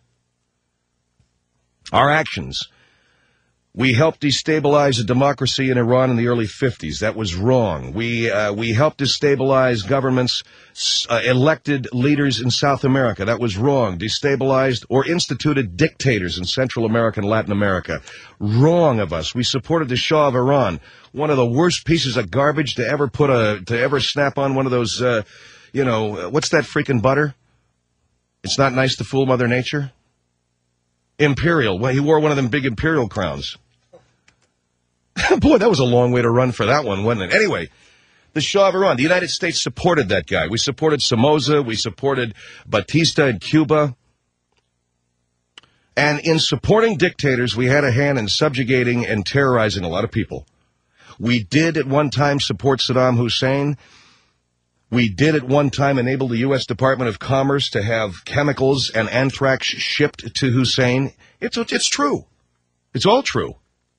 Our actions. We helped destabilize a democracy in Iran in the early fifties. That was wrong. We uh, we helped destabilize governments, uh, elected leaders in South America. That was wrong. Destabilized or instituted dictators in Central America and Latin America. Wrong of us. We supported the Shah of Iran, one of the worst pieces of garbage to ever put a to ever snap on one of those. Uh, you know, what's that freaking butter? It's not nice to fool Mother Nature. Imperial. Well, he wore one of them big imperial crowns. Boy, that was a long way to run for that one, wasn't it? Anyway, the Shah of Iran. The United States supported that guy. We supported Somoza. We supported Batista in Cuba. And in supporting dictators, we had a hand in subjugating and terrorizing a lot of people. We did at one time support Saddam Hussein. We did at one time enable the U S Department of Commerce to have chemicals and anthrax shipped to Hussein. It's, it's true. It's all true.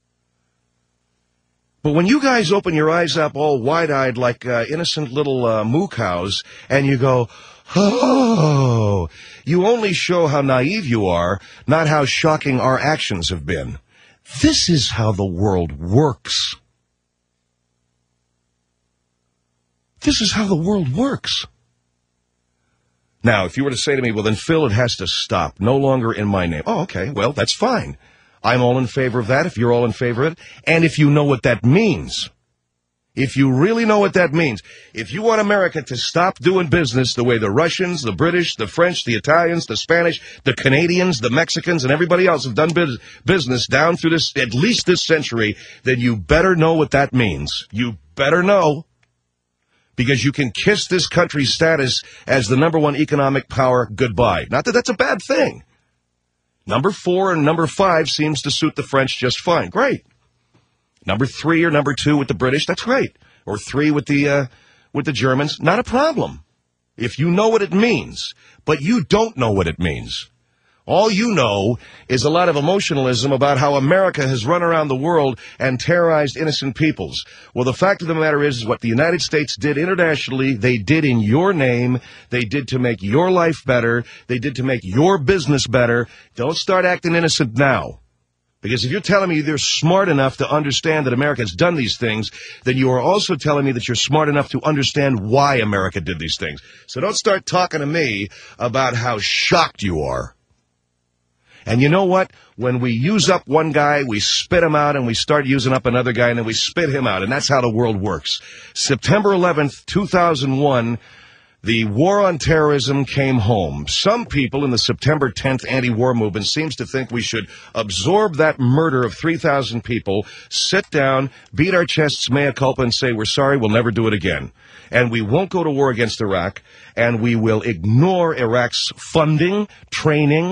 But when you guys open your eyes up all wide-eyed like uh, innocent little uh, moo cows and you go, oh, you only show how naive you are, not how shocking our actions have been. This is how the world works. This is how the world works. Now, if you were to say to me, well, then, Phil, it has to stop. No longer in my name. Oh, okay. Well, that's fine. I'm all in favor of that if you're all in favor of it. And if you know what that means, if you really know what that means, if you want America to stop doing business the way the Russians, the British, the French, the Italians, the Spanish, the Canadians, the Mexicans, and everybody else have done biz- business down through this, at least this century, then you better know what that means. You better know. Because you can kiss this country's status as the number one economic power goodbye. Not that that's a bad thing. Number four and number five seems to suit the French just fine. Great. Number three or number two with the British, that's great. Or three with the uh, with the Germans, not a problem. If you know what it means, but you don't know what it means. All you know is a lot of emotionalism about how America has run around the world and terrorized innocent peoples. Well, the fact of the matter is, is what the United States did internationally, they did in your name. They did to make your life better. They did to make your business better. Don't start acting innocent now. Because if you're telling me you're smart enough to understand that America has done these things, then you are also telling me that you're smart enough to understand why America did these things. So don't start talking to me about how shocked you are. And you know what? When we use up one guy, we spit him out, and we start using up another guy, and then we spit him out. And that's how the world works. September eleventh, two thousand one, the war on terrorism came home. Some people in the September tenth anti-war movement seems to think we should absorb that murder of three thousand people, sit down, beat our chests mea culpa, and say, we're sorry, we'll never do it again. And we won't go to war against Iraq, and we will ignore Iraq's funding, training,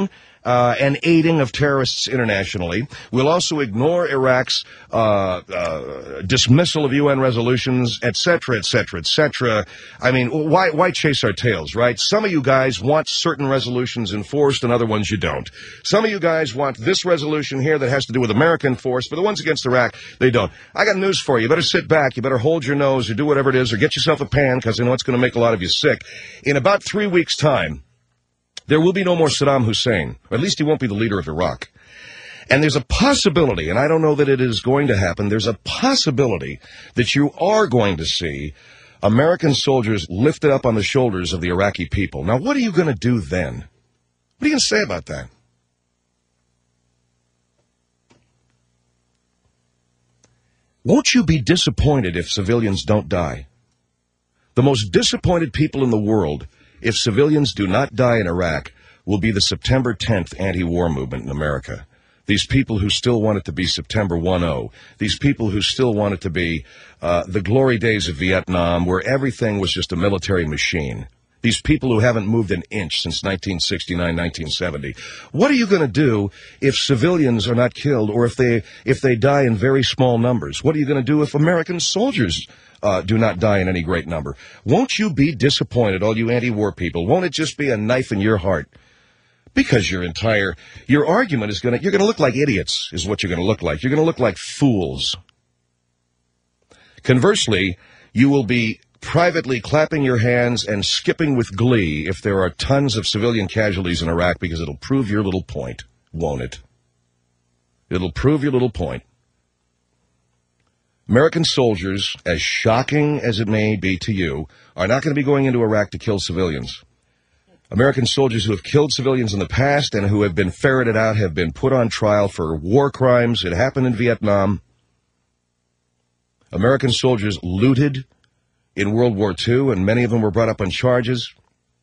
uh, and aiding of terrorists internationally. We'll also ignore Iraq's uh, uh, dismissal of U N resolutions, et cetera, et cetera, et cetera. I mean, why, why chase our tails, right? Some of you guys want certain resolutions enforced and other ones you don't. Some of you guys want this resolution here that has to do with American force, but the ones against Iraq, they don't. I got news for you. You better sit back. You better hold your nose or do whatever it is or get yourself a pan because I know it's going to make a lot of you sick. In about three weeks' time, there will be no more Saddam Hussein. Or at least he won't be the leader of Iraq. And there's a possibility, and I don't know that it is going to happen, there's a possibility that you are going to see American soldiers lifted up on the shoulders of the Iraqi people. Now, what are you going to do then? What are you going to say about that? Won't you be disappointed if civilians don't die? The most disappointed people in the world, if civilians do not die in Iraq, will be the September tenth anti-war movement in America. These people who still want it to be September ten. These people who still want it to be uh, the glory days of Vietnam, where everything was just a military machine. These people who haven't moved an inch since nineteen sixty-nine, nineteen seventy. What are you going to do if civilians are not killed or if they if they die in very small numbers? What are you going to do if American soldiers uh, do not die in any great number? Won't you be disappointed, all you anti-war people? Won't it just be a knife in your heart? Because your entire, your argument is going to, you're going to look like idiots, is what you're going to look like. You're going to look like fools. Conversely, you will be privately clapping your hands and skipping with glee if there are tons of civilian casualties in Iraq because it'll prove your little point, won't it? It'll prove your little point. American soldiers, as shocking as it may be to you, are not going to be going into Iraq to kill civilians. American soldiers who have killed civilians in the past and who have been ferreted out have been put on trial for war crimes. It happened in Vietnam. American soldiers looted in World War Two, and many of them were brought up on charges.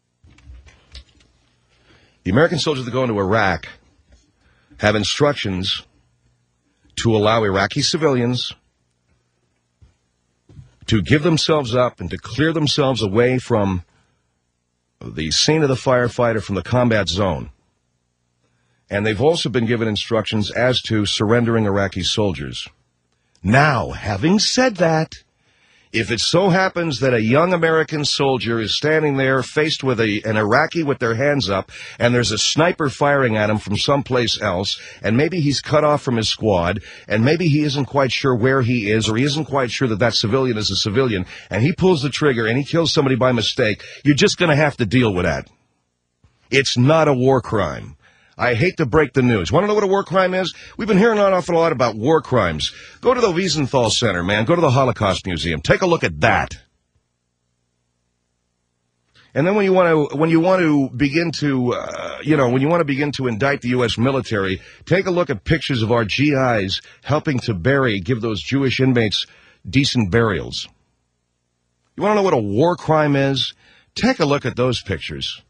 The American soldiers that go into Iraq have instructions to allow Iraqi civilians to give themselves up and to clear themselves away from the scene of the firefighter, from the combat zone. And they've also been given instructions as to surrendering Iraqi soldiers. Now, having said that, if it so happens that a young American soldier is standing there faced with a, an Iraqi with their hands up, and there's a sniper firing at him from someplace else, and maybe he's cut off from his squad, and maybe he isn't quite sure where he is, or he isn't quite sure that that civilian is a civilian, and he pulls the trigger and he kills somebody by mistake, you're just going to have to deal with that. It's not a war crime. I hate to break the news. Want to know what a war crime is? We've been hearing an awful lot about war crimes. Go to the Wiesenthal Center, man. Go to the Holocaust Museum. Take a look at that. And then when you want to, when you want to begin to, uh, you know, when you want to begin to indict the U S military, take a look at pictures of our G Is helping to bury, give those Jewish inmates decent burials. You want to know what a war crime is? Take a look at those pictures.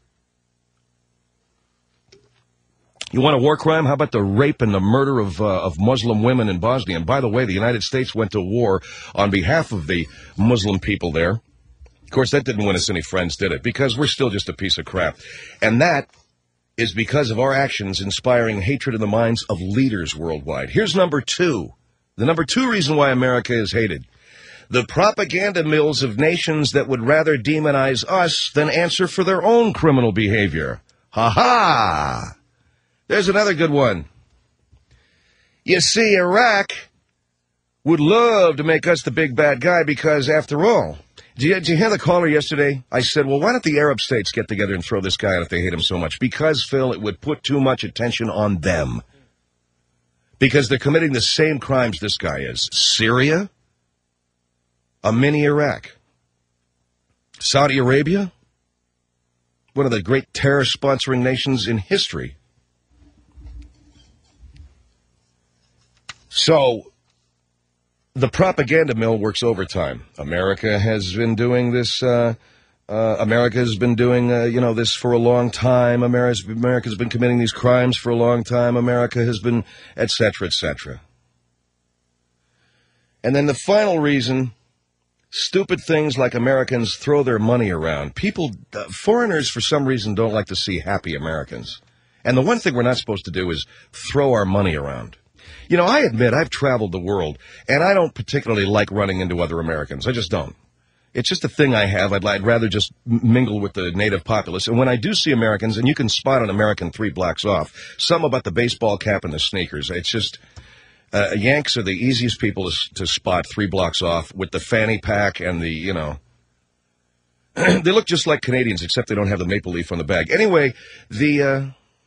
You want a war crime? How about the rape and the murder of uh, of Muslim women in Bosnia? And by the way, the United States went to war on behalf of the Muslim people there. Of course, that didn't win us any friends, did it? Because we're still just a piece of crap. And that is because of our actions inspiring hatred in the minds of leaders worldwide. Here's number two. The number two reason why America is hated. The propaganda mills of nations that would rather demonize us than answer for their own criminal behavior. Ha-ha! There's another good one. You see, Iraq would love to make us the big bad guy because, after all, did you, did you hear the caller yesterday? I said, well, why don't the Arab states get together and throw this guy out if they hate him so much? Because, Phil, it would put too much attention on them. Because they're committing the same crimes this guy is. Syria? A mini Iraq. Saudi Arabia? One of the great terror-sponsoring nations in history. So, the propaganda mill works overtime. America has been doing this, uh, uh, America has been doing, uh, you know, this for a long time. America's, America's been committing these crimes for a long time. America has been, et cetera, et cetera. And then the final reason, stupid things like Americans throw their money around. People, uh, foreigners for some reason don't like to see happy Americans. And the one thing we're not supposed to do is throw our money around. You know, I admit I've traveled the world, and I don't particularly like running into other Americans. I just don't. It's just a thing I have. I'd, I'd rather just mingle with the native populace. And when I do see Americans, and you can spot an American three blocks off, some about the baseball cap and the sneakers. It's just, uh, Yanks are the easiest people to, to spot three blocks off with the fanny pack and the, you know, they look just like Canadians, except they don't have the maple leaf on the bag. Anyway, the, uh,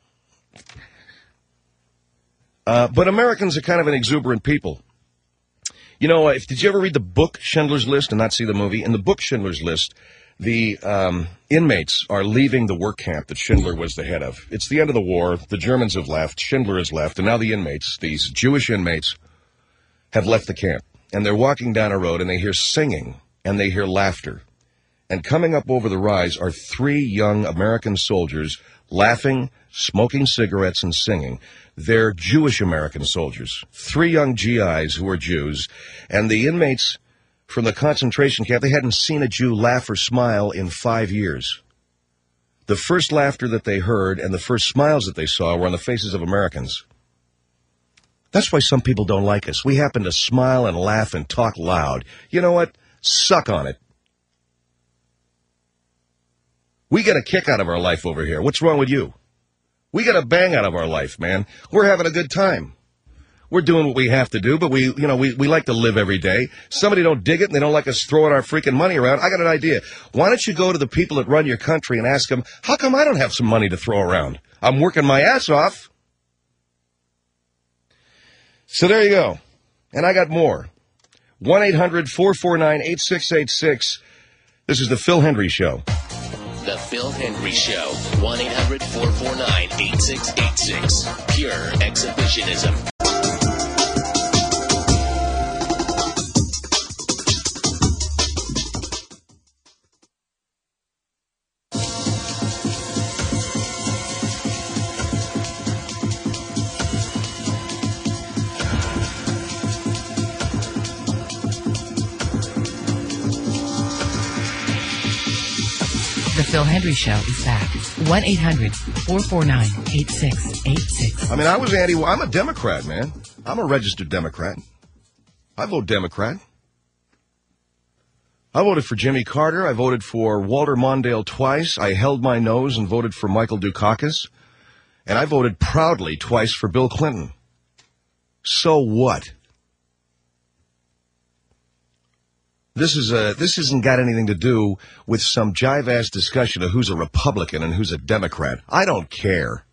uh, but Americans are kind of an exuberant people. You know, if, did you ever read the book Schindler's List and not see the movie? In the book Schindler's List, the um, inmates are leaving the work camp that Schindler was the head of. It's the end of the war. The Germans have left. Schindler has left. And now the inmates, these Jewish inmates, have left the camp. And they're walking down a road, and they hear singing, and they hear laughter. And coming up over the rise are three young American soldiers laughing, smoking cigarettes, and singing. They're Jewish American soldiers, three young G Is who are Jews, and the inmates from the concentration camp, they hadn't seen a Jew laugh or smile in five years. The first laughter that they heard and the first smiles that they saw were on the faces of Americans. That's why some people don't like us. We happen to smile and laugh and talk loud. You know what? Suck on it. We get a kick out of our life over here. What's wrong with you? We get a bang out of our life, man. We're having a good time. We're doing what we have to do, but we, you know, we, we like to live every day. Somebody don't dig it and they don't like us throwing our freaking money around. I got an idea. Why don't you go to the people that run your country and ask them, how come I don't have some money to throw around? I'm working my ass off. So there you go. And I got more. one eight hundred four four nine eight six eight six. This is the Phil Hendry Show. The Phil Hendry Show. one eight hundred four four nine eight six eight six. Pure exhibitionism. The Phil Hendry Show is back. one eight hundred four four nine eight six eight six. I mean, I was anti. I'm a Democrat, man. I'm a registered Democrat. I vote Democrat. I voted for Jimmy Carter. I voted for Walter Mondale twice. I held my nose and voted for Michael Dukakis. And I voted proudly twice for Bill Clinton. So what? This is a, this hasn't got anything to do with some jive-ass discussion of who's a Republican and who's a Democrat. I don't care.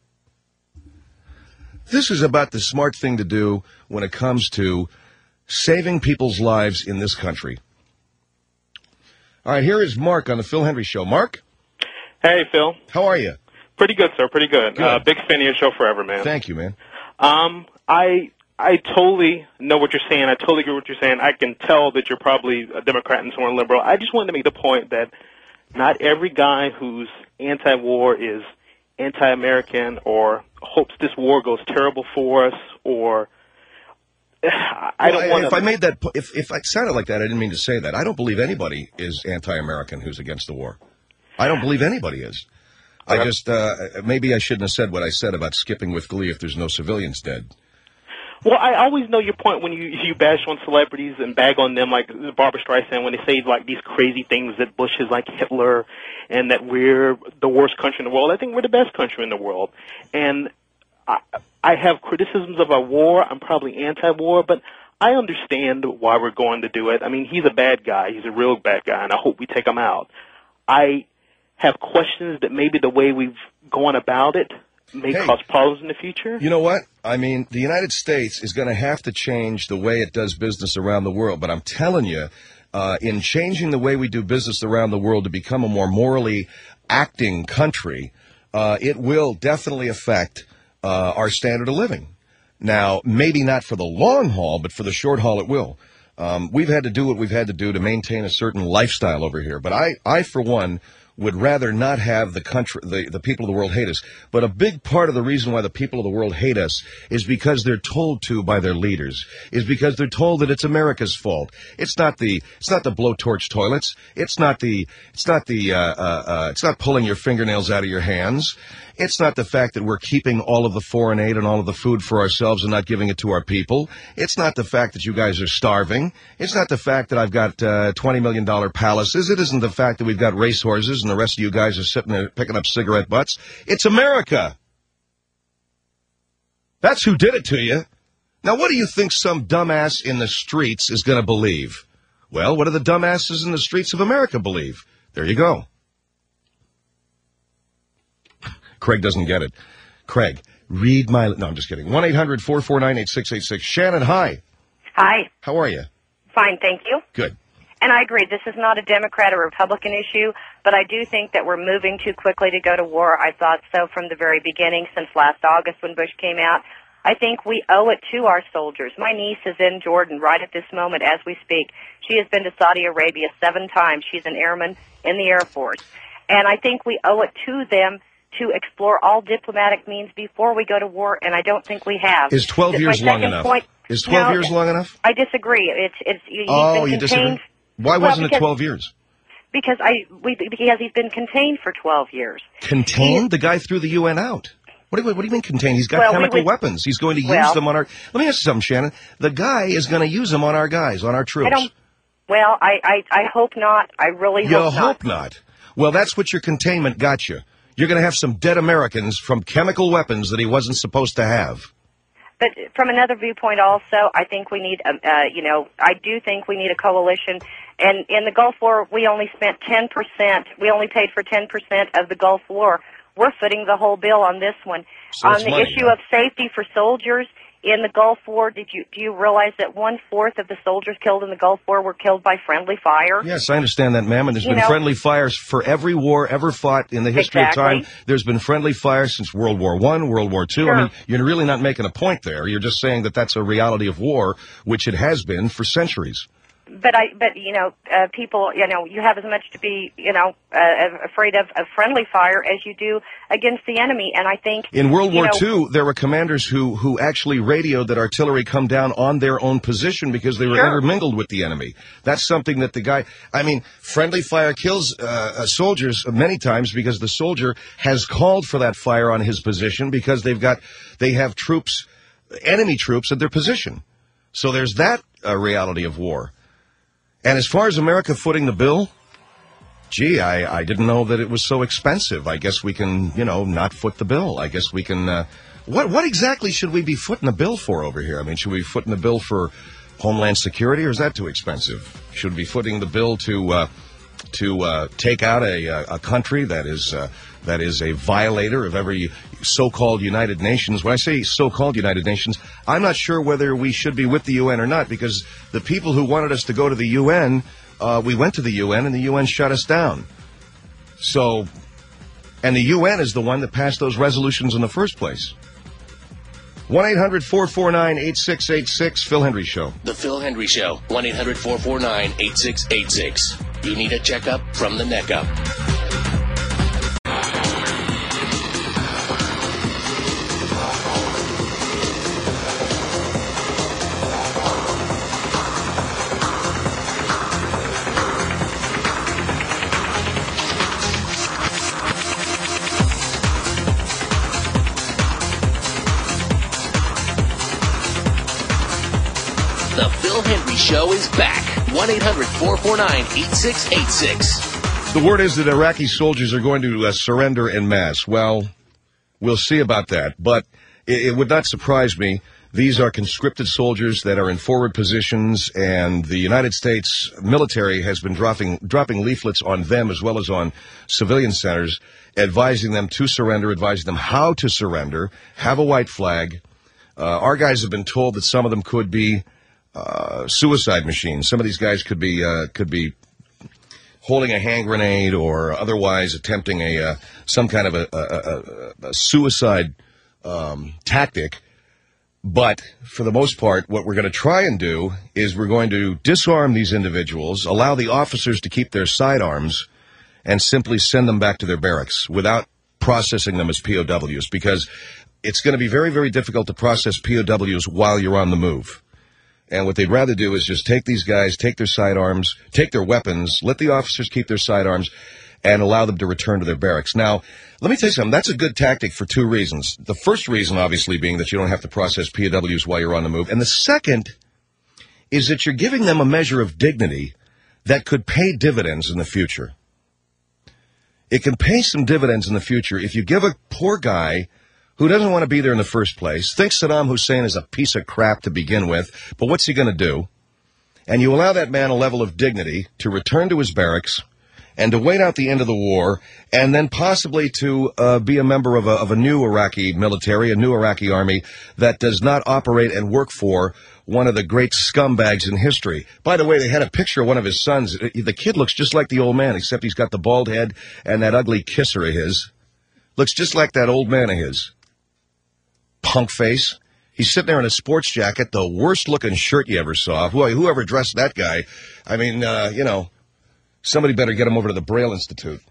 This is about the smart thing to do when it comes to saving people's lives in this country. All right, here is Mark on the Phil Hendry Show. Mark? Hey, Phil. How are you? Pretty good, sir. Pretty good. Good. Uh, big fan of your show forever, man. Thank you, man. Um, I... I totally know what you're saying. I totally agree with what you're saying. I can tell that you're probably a Democrat and somewhere liberal. I just wanted to make the point that not every guy who's anti-war is anti-American or hopes this war goes terrible for us or I well, don't want to... If I made that, if, if I sounded like that, I didn't mean to say that. I don't believe anybody is anti-American who's against the war. I don't believe anybody is. I just, uh, maybe I shouldn't have said what I said about skipping with glee if there's no civilians dead. Well, I always know your point when you you bash on celebrities and bag on them, like Barbara Streisand, when they say like these crazy things that Bush is like Hitler and that we're the worst country in the world. I think we're the best country in the world. And I, I have criticisms of our war. I'm probably anti-war, but I understand why we're going to do it. I mean, he's a bad guy. He's a real bad guy, and I hope we take him out. I have questions that maybe the way we've gone about it may hey, cause problems in the future. You know what? I mean, the United States is going to have to change the way it does business around the world. But I'm telling you, uh, in changing the way we do business around the world to become a more morally acting country, uh, it will definitely affect uh, our standard of living. Now, maybe not for the long haul, but for the short haul it will. Um, we've had to do what we've had to do to maintain a certain lifestyle over here. But I, I for one, would rather not have the country, the, the people of the world hate us. But a big part of the reason why the people of the world hate us is because they're told to by their leaders, is because they're told that it's America's fault. It's not the, it's not the blowtorch toilets. It's not the, it's not the, uh, uh, uh, it's not pulling your fingernails out of your hands. It's not the fact that we're keeping all of the foreign aid and all of the food for ourselves and not giving it to our people. It's not the fact that you guys are starving. It's not the fact that I've got uh, twenty million dollars palaces. It isn't the fact that we've got racehorses and the rest of you guys are sitting there picking up cigarette butts. It's America. That's who did it to you. Now, what do you think some dumbass in the streets is going to believe? Well, what do the dumbasses in the streets of America believe? There you go. Craig doesn't get it. Craig, read my... No, I'm just kidding. one eight hundred four four nine eight six eight six. Shannon, hi. Hi. How are you? Fine, thank you. Good. And I agree, this is not a Democrat or Republican issue, but I do think that we're moving too quickly to go to war. I thought so from the very beginning, since last August when Bush came out. I think we owe it to our soldiers. My niece is in Jordan right at this moment as we speak. She has been to Saudi Arabia seven times. She's an airman in the Air Force. And I think we owe it to them to explore all diplomatic means before we go to war, and I don't think we have. Is twelve That's years my long second enough? point. Is twelve No, years long enough? I disagree. It's it's he's Oh, been you contained. disagree? Why Well, wasn't it because- twelve years? Because I we because he's been contained for twelve years. Contained? The guy threw the U N out. What do you, what do you mean contained? He's got Well, we chemical would- weapons. He's going to use Well- them on our... Let me ask you something, Shannon. The guy is going to use them on our guys, on our troops. I don't. Well, I I, I hope not. I really You hope, hope not. not. Well, that's what your containment got you. You're going to have some dead Americans from chemical weapons that he wasn't supposed to have. But from another viewpoint also, I think we need, um, uh, you know, I do think we need a coalition. And in the Gulf War, we only spent ten percent. We only paid for ten percent of the Gulf War. We're footing the whole bill on this one. So on it's the money, issue huh? of safety for soldiers in the Gulf War, did you do you realize that one-fourth of the soldiers killed in the Gulf War were killed by friendly fire? Yes, I understand that, ma'am, and there's You been know- friendly fires for every war ever fought in the history Exactly. of time. There's been friendly fire since World War One, World War Two. Sure. I mean, you're really not making a point there. You're just saying that that's a reality of war, which it has been for centuries. But I, but you know, uh, people, you know, you have as much to be, you know, uh, afraid of, of friendly fire as you do against the enemy. And I think In World you War know, Two, there were commanders who, who actually radioed that artillery come down on their own position because they were Sure. intermingled with the enemy. That's something that the guy, I mean, friendly fire kills uh, uh, soldiers many times because the soldier has called for that fire on his position because they've got, they have troops, enemy troops at their position. So there's that uh, reality of war. And as far as America footing the bill, gee, I, I didn't know that it was so expensive. I guess we can, you know, not foot the bill. I guess we can, uh, what, what exactly should we be footing the bill for over here? I mean, should we be footing the bill for Homeland Security, or is that too expensive? Should we be footing the bill to, uh, to, uh, take out a, a country that is, uh, that is a violator of every so-called United Nations? When I say so-called United Nations, I'm not sure whether we should be with the U N or not, because the people who wanted us to go to the U N, uh, we went to the U N and the U N shut us down. So, and the U N is the one that passed those resolutions in the first place. one eight hundred four four nine eight six eight six, Phil Hendry Show. The Phil Hendry Show, one eight hundred four four nine eight six eight six. You need a checkup from the neck up. The Phil Hendry Show is back. one eight hundred four four nine eight six eight six. The word is that Iraqi soldiers are going to uh, surrender en masse. Well, we'll see about that, but it, it would not surprise me. These are conscripted soldiers that are in forward positions, and the United States military has been dropping dropping leaflets on them as well as on civilian centers, advising them to surrender, advising them how to surrender, have a white flag. Uh, our guys have been told that some of them could be uh, suicide machines. Some of these guys could be uh, could be holding a hand grenade or otherwise attempting a uh, some kind of a, a, a, a suicide um, tactic. But for the most part, what we're going to try and do is we're going to disarm these individuals, allow the officers to keep their sidearms, and simply send them back to their barracks without processing them as P O Ws, because it's going to be very, very difficult to process P O Ws while you're on the move. And what they'd rather do is just take these guys, take their sidearms, take their weapons, let the officers keep their sidearms, and allow them to return to their barracks. Now, let me tell you something. That's a good tactic for two reasons. The first reason, obviously, being that you don't have to process P O Ws while you're on the move. And the second is that you're giving them a measure of dignity that could pay dividends in the future. It can pay some dividends in the future if you give a poor guy who doesn't want to be there in the first place, thinks Saddam Hussein is a piece of crap to begin with, but what's he going to do? And you allow that man a level of dignity to return to his barracks and to wait out the end of the war, and then possibly to uh, be a member of a, of a new Iraqi military, a new Iraqi army that does not operate and work for one of the great scumbags in history. By the way, they had a picture of one of his sons. The kid looks just like the old man, except he's got the bald head and that ugly kisser of his. Looks just like that old man of his. Punk face. He's sitting there in a sports jacket, the worst-looking shirt you ever saw. Boy, whoever dressed that guy, I mean, uh, you know, somebody better get him over to the Braille Institute.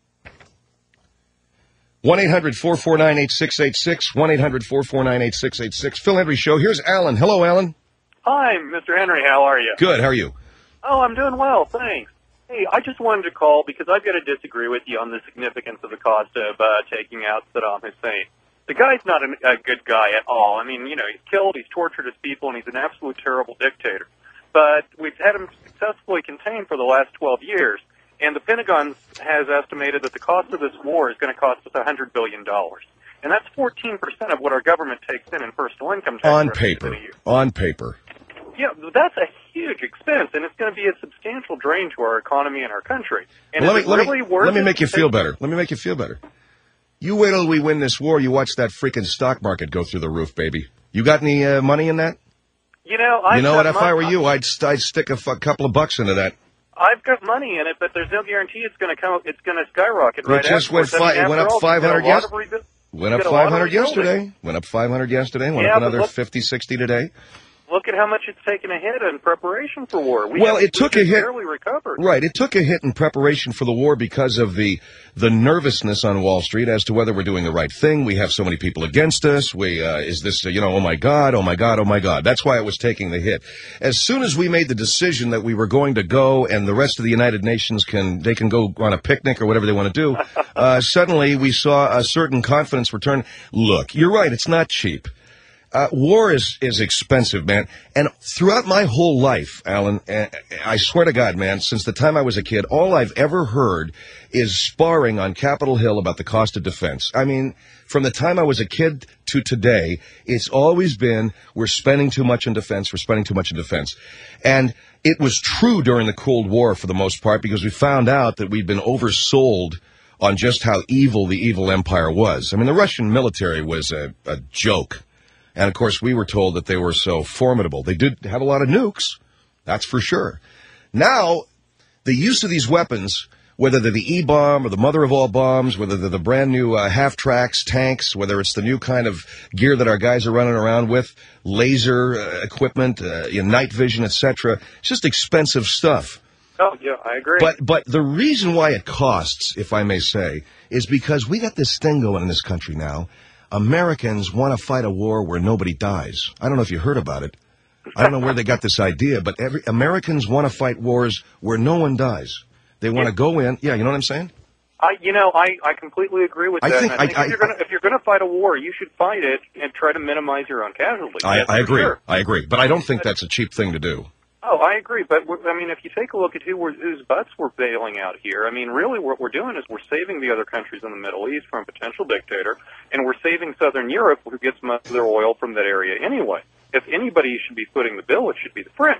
one eight hundred four four nine eight six eight six, one eight hundred four four nine eight six eight six. Phil Hendry Show. Here's Alan. Hello, Alan. Hi, Mister Henry. How are you? Good. How are you? Oh, I'm doing well, thanks. Hey, I just wanted to call because I've got to disagree with you on the significance of the cost of uh, taking out Saddam Hussein. The guy's not a, a good guy at all. I mean, you know, he's killed, he's tortured his people, and he's an absolute terrible dictator. But we've had him successfully contained for the last twelve years, and the Pentagon has estimated that the cost of this war is going to cost us one hundred billion dollars. And that's fourteen percent of what our government takes in in personal income tax. On paper. On paper. Yeah, that's a huge expense, and it's going to be a substantial drain to our economy and our country. And Well, let is me, it let really me, worth let me it make you to feel take- better. Let me make you feel better. You wait till we win this war, you watch that freaking stock market go through the roof, baby. You got any uh, money in that? You know, I've you know got what? If mon- I were you, I'd, st- I'd stick a f- couple of bucks into that. I've got money in it, but there's no guarantee it's going to come. It's going to skyrocket right It just went, afterwards. I mean, fi- it went after up all, five you've got a hundred lot yes- of rebu- Went you've up got a lot five of hundred rebuilding. yesterday. Went up five hundred yesterday. Went Yeah, up but another look- fifty, sixty today. Look at how much it's taken a hit in preparation for war. We Well, have, it took we a hit. barely recovered. Right, it took a hit in preparation for the war because of the the nervousness on Wall Street as to whether we're doing the right thing. We have so many people against us. We uh, is this uh, you know? Oh my God! Oh my God! Oh my God! That's why it was taking the hit. As soon as we made the decision that we were going to go, and the rest of the United Nations can they can go on a picnic or whatever they want to do, uh, suddenly we saw a certain confidence return. Look, you're right. It's not cheap. Uh, war is, is expensive, man. And throughout my whole life, Alan, uh, I swear to God, man, since the time I was a kid, all I've ever heard is sparring on Capitol Hill about the cost of defense. I mean, from the time I was a kid to today, it's always been, we're spending too much in defense, we're spending too much in defense. And it was true during the Cold War for the most part, because we found out that we'd been oversold on just how evil the evil empire was. I mean, the Russian military was a, a joke. And, of course, we were told that they were so formidable. They did have a lot of nukes, that's for sure. Now, the use of these weapons, whether they're the E-bomb or the mother of all bombs, whether they're the brand-new uh, half-tracks, tanks, whether it's the new kind of gear that our guys are running around with, laser uh, equipment, uh, you know, night vision, et cetera, it's just expensive stuff. Oh, yeah, I agree. But but the reason why it costs, if I may say, is because we got this thing going in this country now. Americans want to fight a war where nobody dies. I don't know if you heard about it. I don't know where they got this idea, but every Americans want to fight wars where no one dies. They want to go in. Yeah, you know what I'm saying? I, you know, I, I completely agree with I that. think- and I think I- if you're going to if you're going to fight a war, you should fight it and try to minimize your own casualties. I, That's I for agree. sure. I agree. But I don't think that's a cheap thing to do. Oh, I agree. But we're, I mean, if you take a look at who we're, whose butts we're bailing out here, I mean, really, what we're doing is we're saving the other countries in the Middle East from a potential dictator, and we're saving Southern Europe, who gets most of their oil from that area anyway. If anybody should be footing the bill, it should be the French.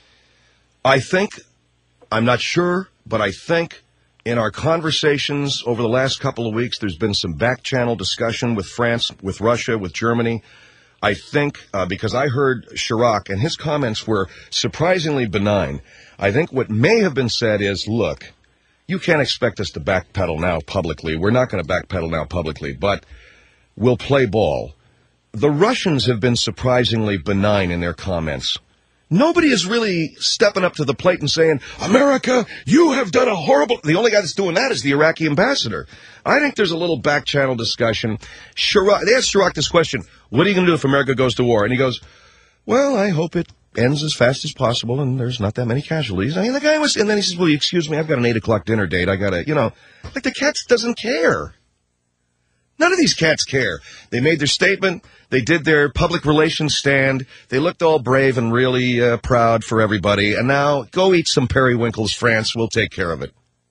I think, I'm not sure, but I think in our conversations over the last couple of weeks, there's been some back-channel discussion with France, with Russia, with Germany. I think, uh, because I heard Chirac, and his comments were surprisingly benign. I think what may have been said is, look, you can't expect us to backpedal now publicly. We're not going to backpedal now publicly, but we'll play ball. The Russians have been surprisingly benign in their comments. Nobody is really stepping up to the plate and saying, America, you have done a horrible... The only guy that's doing that is the Iraqi ambassador. I think there's a little back-channel discussion. Chirac, they asked Chirac this question, what are you going to do if America goes to war? And he goes, well, I hope it ends as fast as possible and there's not that many casualties. I mean, the guy was... And then he says, well, excuse me, I've got an eight o'clock dinner date. I got to, you know... Like, the cat doesn't care. None of these cats care. They made their statement. They did their public relations stand. They looked all brave and really uh, proud for everybody. And now, go eat some periwinkles, France. We'll take care of it.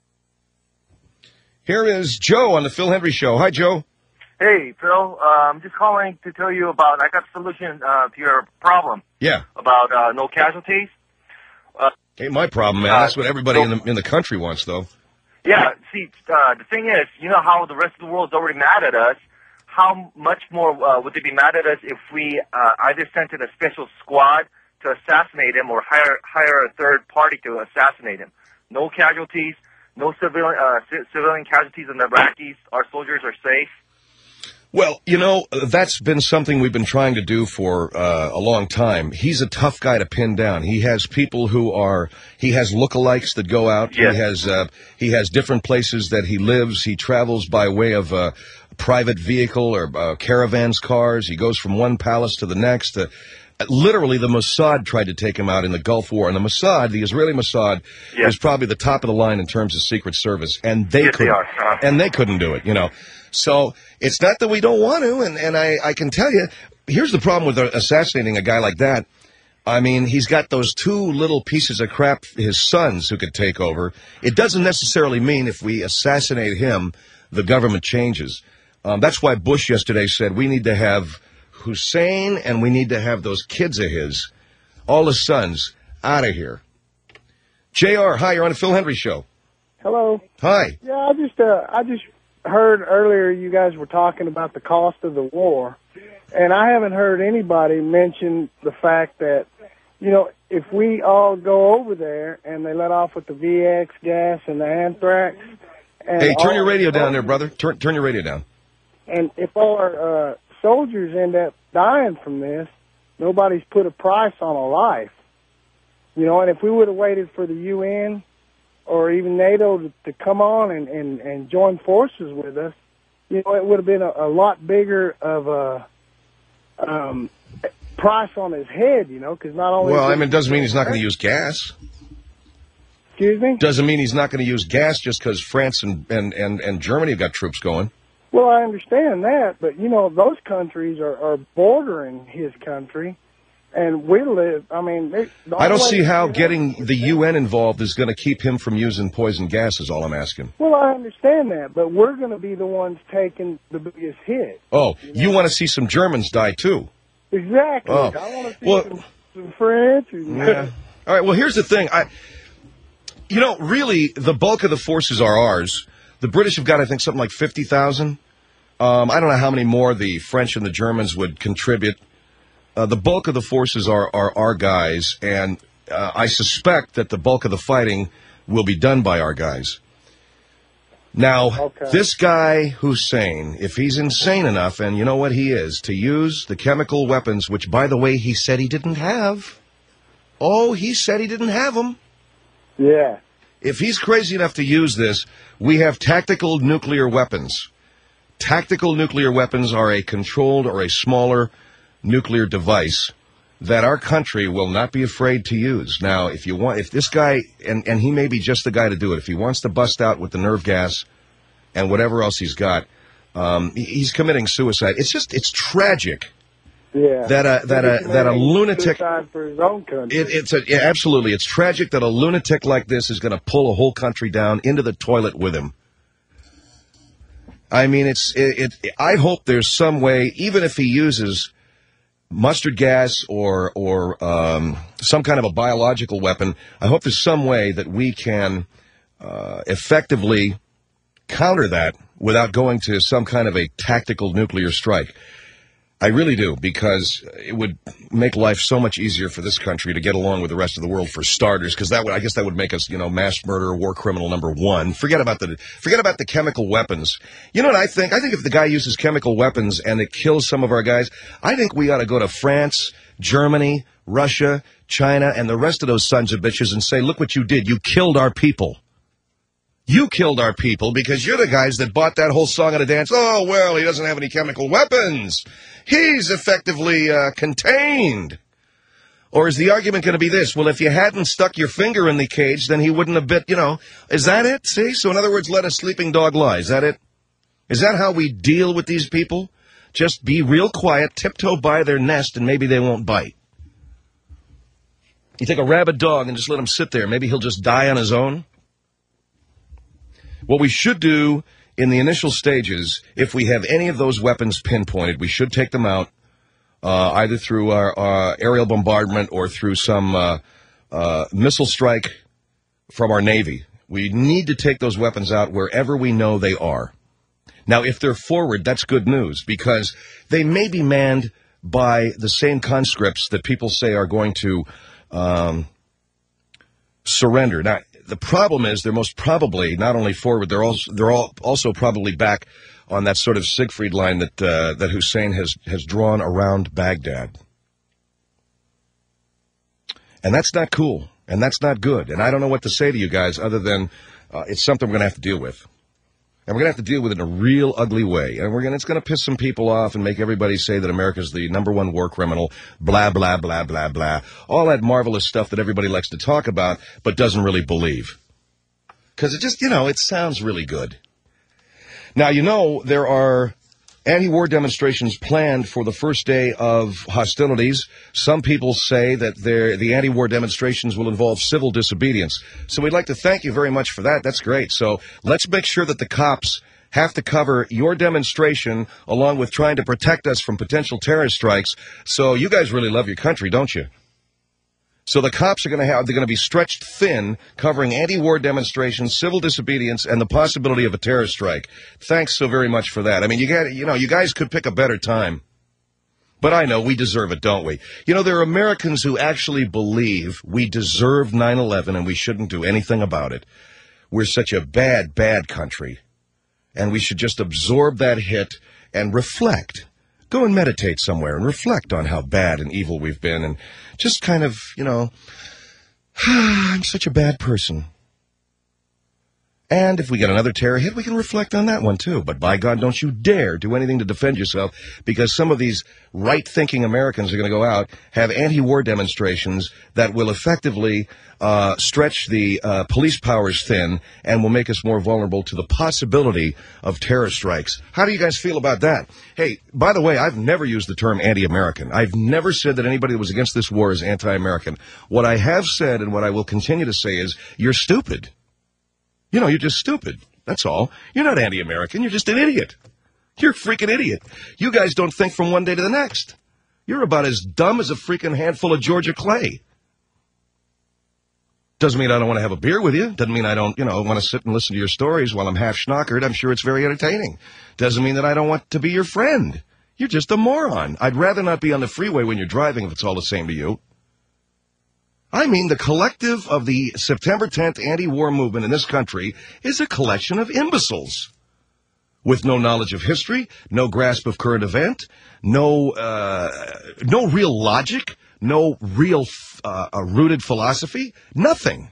Here is Joe on the Phil Hendry Show. Hi, Joe. Hey, Phil. Uh, I'm just calling to tell you about, I got a solution uh, to your problem. Yeah. About uh, no casualties. Uh, Ain't my problem, man. That's what everybody in the in the country wants, though. Yeah, see, uh, the thing is, you know how the rest of the world is already mad at us. How much more uh, would they be mad at us if we uh, either sent in a special squad to assassinate him or hire hire a third party to assassinate him? No casualties, no civilian uh, c- civilian casualties in the Iraqis. Our soldiers are safe. Well, you know, that's been something we've been trying to do for uh, a long time. He's a tough guy to pin down. He has people who are, he has lookalikes that go out. Yes. He has, uh, he has different places that he lives. He travels by way of uh, private vehicle or uh, caravans, cars. He goes from one palace to the next. Uh, literally, the Mossad tried to take him out in the Gulf War. And the Mossad, the Israeli Mossad, Yes. is probably the top of the line in terms of Secret Service. And they Yes, they couldn't, are. Uh-huh. and they couldn't do it, you know. So it's not that we don't want to, and, and I, I can tell you, here's the problem with assassinating a guy like that. I mean, he's got those two little pieces of crap, his sons, who could take over. It doesn't necessarily mean if we assassinate him, the government changes. Um, that's why Bush yesterday said we need to have Hussein and we need to have those kids of his, all his sons, out of here. J R, hi, you're on the Phil Hendry Show. Hello. Hi. Yeah, I just, uh, I just heard earlier you guys were talking about the cost of the war, and I haven't heard anybody mention the fact that, you know, if we all go over there and they let off with the V X gas and the anthrax, and Hey, turn all- your radio down there, brother. Turn, turn your radio down. and if all our uh, soldiers end up dying from this, nobody's put a price on a life. You know, and if we would have waited for the U N or even NATO to, to come on and, and, and join forces with us, you know, it would have been a, a lot bigger of a um, price on his head, you know, because not only... Well, I mean, it doesn't mean he's not going to use gas. Excuse me? Doesn't mean he's not going to use gas just because France and, and, and, and Germany have got troops going. Well, I understand that, but, you know, those countries are, are bordering his country, and we live, I mean... they- the I don't only see way- how getting the U N involved is going to keep him from using poison gas is all I'm asking. Well, I understand that, but we're going to be the ones taking the biggest hit. Oh, you want to see some Germans die, too? Exactly. Oh. I want to see Well- some, some French. And, Yeah. All right, well, here's the thing. I, you know, really, the bulk of the forces are ours. The British have got, I think, something like fifty thousand. Um, I don't know how many more the French and the Germans would contribute. Uh, the bulk of the forces are, are our guys, and uh, I suspect that the bulk of the fighting will be done by our guys. Now, Okay. this guy, Hussein, if he's insane enough, and you know what he is, to use the chemical weapons, which, by the way, he said he didn't have. Oh, he said he didn't have them. Yeah. If he's crazy enough to use this, we have tactical nuclear weapons. Tactical nuclear weapons are a controlled or a smaller nuclear device that our country will not be afraid to use. Now, if you want, if this guy, and, and he may be just the guy to do it, if he wants to bust out with the nerve gas and whatever else he's got, um, he- he's committing suicide. It's just, it's tragic. Yeah. That a that a that a lunatic. Suicide for his own country. It, it's a, yeah, absolutely. It's tragic that a lunatic like this is going to pull a whole country down into the toilet with him. I mean, it's it, it. I hope there's some way, even if he uses mustard gas or or um, some kind of a biological weapon, I hope there's some way that we can uh, effectively counter that without going to some kind of a tactical nuclear strike. I really do, because it would make life so much easier for this country to get along with the rest of the world, for starters, because that would, I guess that would make us, you know, mass murderer, war criminal number one. Forget about the, forget about the chemical weapons. You know what I think? I think if the guy uses chemical weapons and it kills some of our guys, I think we ought to go to France, Germany, Russia, China, and the rest of those sons of bitches and say, look what you did. You killed our people. You killed our people because you're the guys that bought that whole song and a dance. Oh, well, he doesn't have any chemical weapons. He's effectively uh, contained. Or is the argument going to be this? Well, if you hadn't stuck your finger in the cage, then he wouldn't have bit, you know. Is that it? See? So in other words, let a sleeping dog lie. Is that it? Is that how we deal with these people? Just be real quiet, tiptoe by their nest, and maybe they won't bite. You take a rabid dog and just let him sit there. Maybe he'll just die on his own. What we should do in the initial stages, if we have any of those weapons pinpointed, we should take them out, uh, either through our uh, aerial bombardment or through some uh, uh, missile strike from our Navy. We need to take those weapons out wherever we know they are. Now, if they're forward, that's good news, because they may be manned by the same conscripts that people say are going to um, surrender. Now, the problem is they're most probably not only forward, they're also they're all also probably back on that sort of Siegfried line that uh, that Hussein has has drawn around Baghdad, and that's not cool, and that's not good. And I don't know what to say to you guys other than uh, it's something we're going to have to deal with, and we're going to have to deal with it in a real ugly way. And we're going it's going to piss some people off and make everybody say that America's the number one war criminal. Blah blah blah blah blah. All that marvelous stuff that everybody likes to talk about but doesn't really believe. Because it just, you know, it sounds really good. Now, you know, there are anti-war demonstrations planned for the first day of hostilities. Some people say that the anti-war demonstrations will involve civil disobedience. So we'd like to thank you very much for that. That's great. So let's make sure that the cops have to cover your demonstration along with trying to protect us from potential terrorist strikes. So you guys really love your country, don't you? So the cops are going to have, they're going to be stretched thin, covering anti-war demonstrations, civil disobedience, and the possibility of a terrorist strike. Thanks so very much for that. I mean, you got, you know, you guys could pick a better time. But I know we deserve it, don't we? You know, there are Americans who actually believe we deserve nine eleven and we shouldn't do anything about it. We're such a bad, bad country. And we should just absorb that hit and reflect. Go and meditate somewhere and reflect on how bad and evil we've been and just kind of, you know, I'm such a bad person. And if we get another terror hit, we can reflect on that one, too. But by God, don't you dare do anything to defend yourself, because some of these right-thinking Americans are going to go out, have anti-war demonstrations that will effectively uh, stretch the uh, police powers thin and will make us more vulnerable to the possibility of terror strikes. How do you guys feel about that? Hey, by the way, I've never used the term anti-American. I've never said that anybody that was against this war is anti-American. What I have said and what I will continue to say is, you're stupid. You know, you're just stupid. That's all. You're not anti-American. You're just an idiot. You're a freaking idiot. You guys don't think from one day to the next. You're about as dumb as a freaking handful of Georgia clay. Doesn't mean I don't want to have a beer with you. Doesn't mean I don't, you know, want to sit and listen to your stories while I'm half schnockered. I'm sure it's very entertaining. Doesn't mean that I don't want to be your friend. You're just a moron. I'd rather not be on the freeway when you're driving if it's all the same to you. I mean, the collective of the September tenth anti-war movement in this country is a collection of imbeciles with no knowledge of history, no grasp of current event, no uh, no real logic, no real uh, a rooted philosophy, nothing.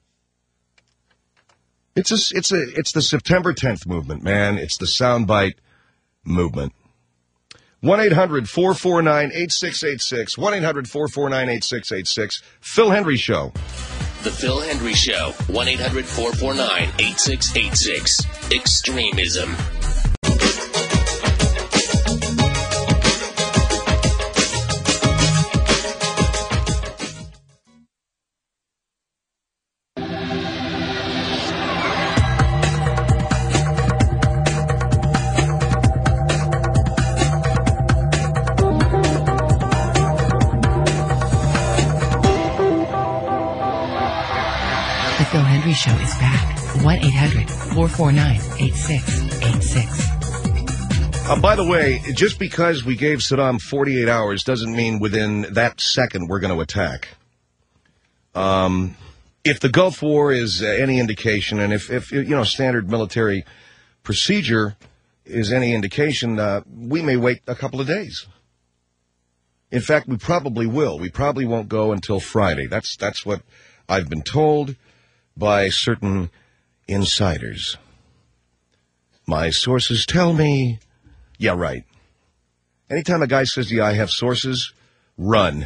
It's a, it's a it's the September tenth movement, man. It's the soundbite movement. one eight hundred four four nine eight six eight six. one eight hundred four four nine eight six eight six. Phil Hendrie Show. The Phil Hendrie Show. one eight hundred four four nine eight six eight six. Extremism. Show is back. one eight hundred four four nine eight six eight six. Uh, by the way, just because we gave Saddam forty-eight hours doesn't mean within that second we're going to attack. Um, if the Gulf War is uh, any indication, and if, if, you know, standard military procedure is any indication, uh, we may wait a couple of days. In fact, we probably will. We probably won't go until Friday. That's that's what I've been told by certain insiders. My sources tell me, yeah, right. Anytime a guy says, yeah, I have sources, run.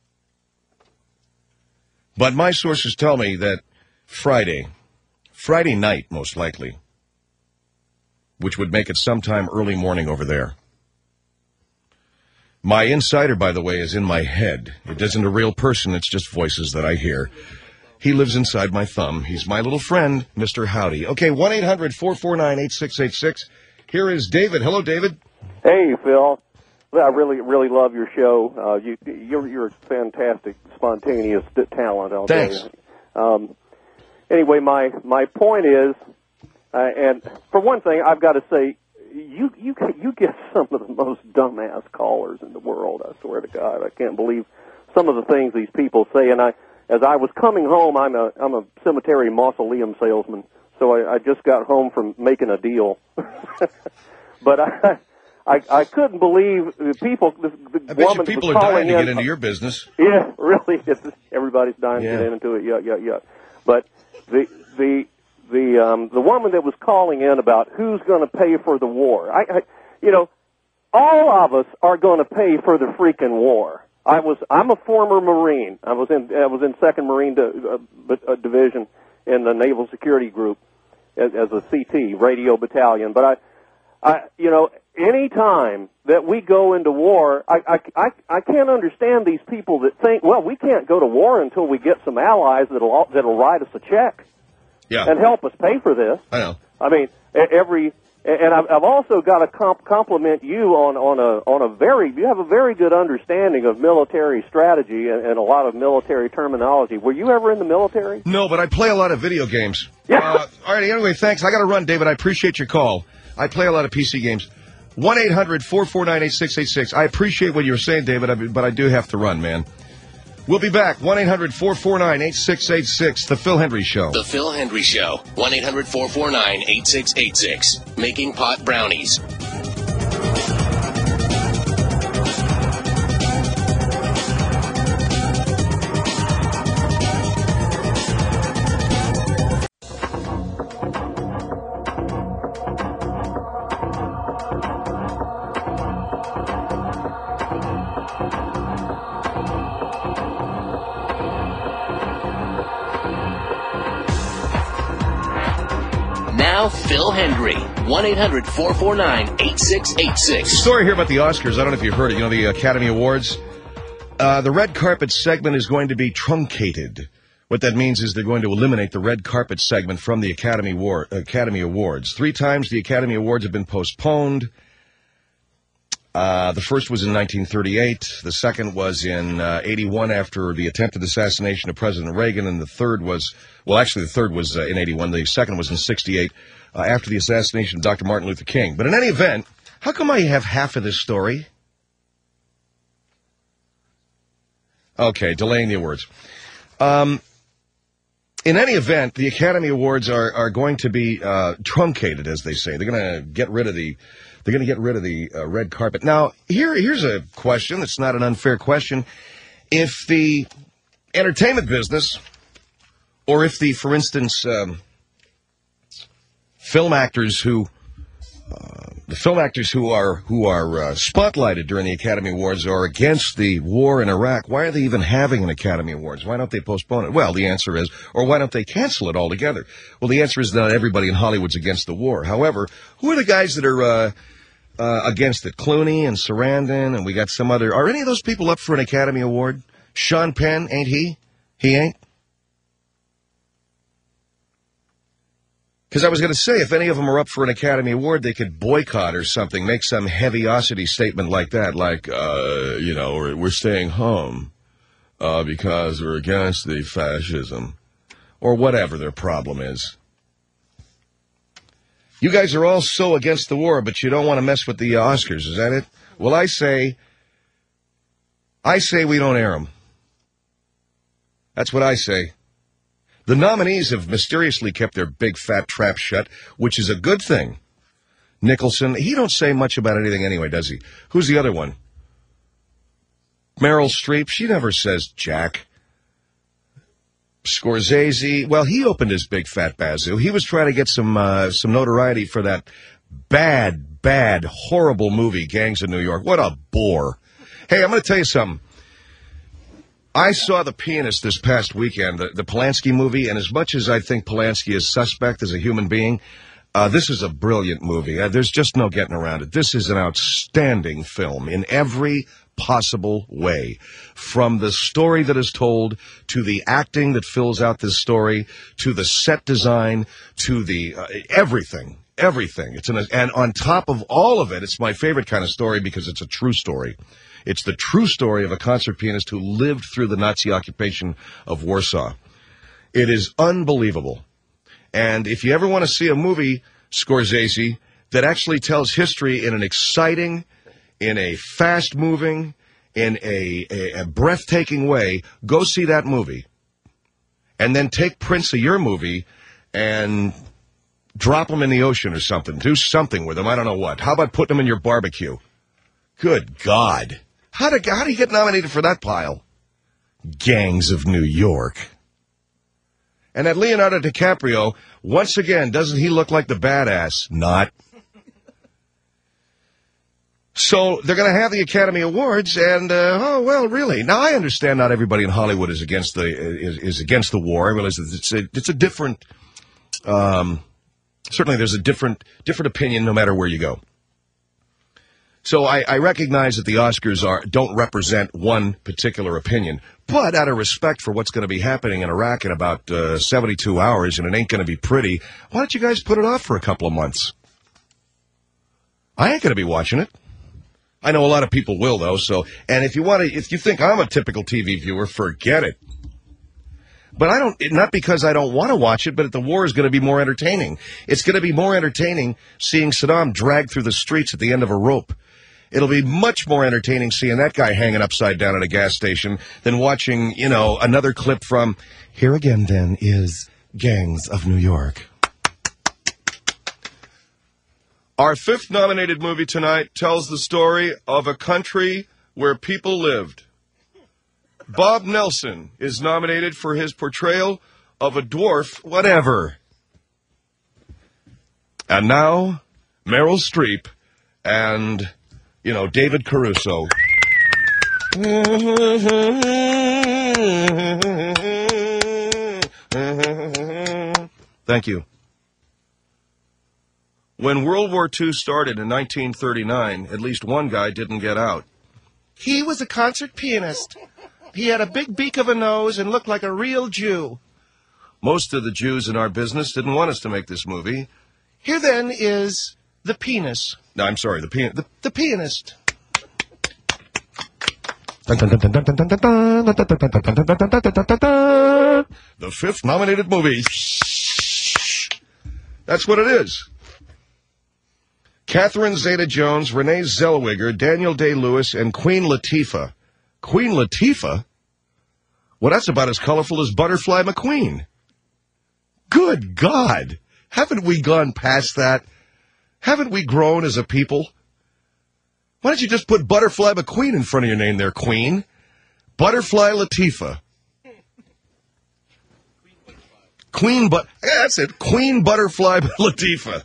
But my sources tell me that Friday, Friday night, most likely, which would make it sometime early morning over there. My insider, by the way, is in my head. It isn't a real person. It's just voices that I hear. He lives inside my thumb. He's my little friend, Mister Howdy. Okay, one eight hundred four four nine eight six eight six. Here is David. Hello, David. Hey, Phil. I really, really love your show. Uh, you, you're, you're a fantastic, spontaneous talent. I'll Thanks. tell you. Um, anyway, my my point is, uh, and for one thing, I've got to say, you you you get some of the most dumbass callers in the world. I swear to God, I can't believe some of the things these people say. And I, as I was coming home, I'm a I'm a cemetery mausoleum salesman, so I, I just got home from making a deal. But I. I, I couldn't believe the people. The, the I bet woman you people was are calling dying to in, get into your business. Yeah, really. It's, everybody's dying Yeah. to get into it. Yeah, yeah, yeah. But the the the um, the woman that was calling in about who's going to pay for the war. I, I, you know, all of us are going to pay for the freaking war. I was. I'm a former Marine. I was in. I was in Second Marine di- uh, uh, Division in the Naval Security Group as, as a C T Radio Battalion. But I. I, you know, any time that we go into war, I, I, I, I can't understand these people that think, well, we can't go to war until we get some allies that'll that'll write us a check yeah. and help us pay for this. I know. I mean, every, and I've, I've also got to comp- compliment you on on a on a very, you have a very good understanding of military strategy and, and a lot of military terminology. Were you ever in the military? No, but I play a lot of video games. Yeah. Uh, all right. Anyway, thanks. I got to run, David. I appreciate your call. I play a lot of P C games. one eight hundred four four nine eight six eight six. I appreciate what you were saying, David, but I do have to run, man. We'll be back. one eight hundred four four nine eight six eight six. The Phil Hendry Show. The Phil Hendry Show. one eight hundred four four nine eight six eight six. Making pot brownies. Now, Phil Hendry. one eight hundred four four nine eight six eight six. Story here about the Oscars. I don't know if you've heard it. You know, the Academy Awards. Uh, the red carpet segment is going to be truncated. What that means is they're going to eliminate the red carpet segment from the Academy, War- Academy Awards. Three times the Academy Awards have been postponed. Uh, the first was in nineteen thirty-eight. The second was in uh, eighty-one after the attempted assassination of President Reagan. And the third was, well, actually the third was uh, in eighty-one. The second was in sixty-eight uh, after the assassination of Doctor Martin Luther King. But in any event, how come I have half of this story? Okay, delaying the awards. Um, in any event, the Academy Awards are, are going to be uh, truncated, as they say. They're going to get rid of the they're going to get rid of the uh, red carpet. Now, here here's a question that's not an unfair question. If the entertainment business, or if the, for instance, um, film actors who uh, the film actors who are who are uh, spotlighted during the Academy Awards are against the war in Iraq, why are they even having an Academy Awards? Why don't they postpone it? Well, the answer is, or why don't they cancel it altogether? Well, the answer is not everybody in Hollywood's against the war. However, who are the guys that are uh, uh, against it? Clooney and Sarandon, and we got some other. Are any of those people up for an Academy Award? Sean Penn, ain't he? He ain't? Because I was going to say, if any of them are up for an Academy Award, they could boycott or something, make some heaviosity statement like that, like, uh, you know, we're, we're staying home uh, because we're against the fascism, or whatever their problem is. You guys are all so against the war, but you don't want to mess with the Oscars, is that it? Well, I say, I say we don't air them. That's what I say. The nominees have mysteriously kept their big fat trap shut, which is a good thing. Nicholson, he don't say much about anything anyway, does he? Who's the other one? Meryl Streep, she never says Jack. Scorsese, well, he opened his big fat bazoo. He was trying to get some uh, some notoriety for that bad, bad, horrible movie, Gangs of New York. What a bore. Hey, I'm going to tell you something. I saw The Pianist this past weekend, the, the Polanski movie, and as much as I think Polanski is suspect as a human being, uh, this is a brilliant movie. Uh, there's just no getting around it. This is an outstanding film in every possible way. From the story that is told, to the acting that fills out this story, to the set design, to the uh, everything. Everything. It's an, and on top of all of it, it's my favorite kind of story because it's a true story. It's the true story of a concert pianist who lived through the Nazi occupation of Warsaw. It is unbelievable. And if you ever want to see a movie, Scorsese, that actually tells history in an exciting, in a fast-moving, in a, a, a breathtaking way, go see that movie. And then take prints of your movie and drop them in the ocean or something. Do something with them. I don't know what. How about putting them in your barbecue? Good God. How do, how do you get nominated for that pile? Gangs of New York. And that Leonardo DiCaprio, once again, doesn't he look like the badass? Not. So they're going to have the Academy Awards, and, uh, oh, well, really. Now, I understand not everybody in Hollywood is against the is, is against the war. I realize that it's a, it's a different, um, certainly there's a different different opinion no matter where you go. So I, I recognize that the Oscars are don't represent one particular opinion, but out of respect for what's going to be happening in Iraq in about uh, seventy-two hours, and it ain't going to be pretty, why don't you guys put it off for a couple of months? I ain't going to be watching it. I know a lot of people will, though. So, and if you want to, if you think I'm a typical T V viewer, forget it. But I don't, not because I don't want to watch it, but the war is going to be more entertaining. It's going to be more entertaining seeing Saddam dragged through the streets at the end of a rope. It'll be much more entertaining seeing that guy hanging upside down at a gas station than watching, you know, another clip from, here again then is Gangs of New York. Our fifth nominated movie tonight tells the story of a country where people lived. Bob Nelson is nominated for his portrayal of a dwarf, whatever. And now, Meryl Streep and, you know, David Caruso. Thank you. When World War Two started in nineteen thirty-nine, at least one guy didn't get out. He was a concert pianist. He had a big beak of a nose and looked like a real Jew. Most of the Jews in our business didn't want us to make this movie. Here then is the penis. No, I'm sorry, the, pian- the, the pianist. The fifth nominated movie. That's what it is. Catherine Zeta-Jones, Renee Zellweger, Daniel Day-Lewis, and Queen Latifah. Queen Latifah? Well, that's about as colorful as Butterfly McQueen. Good God! Haven't we gone past that? Haven't we grown as a people? Why don't you just put Butterfly McQueen in front of your name there, Queen? Butterfly Latifah. Queen but yeah, that's it. Queen Butterfly Latifah.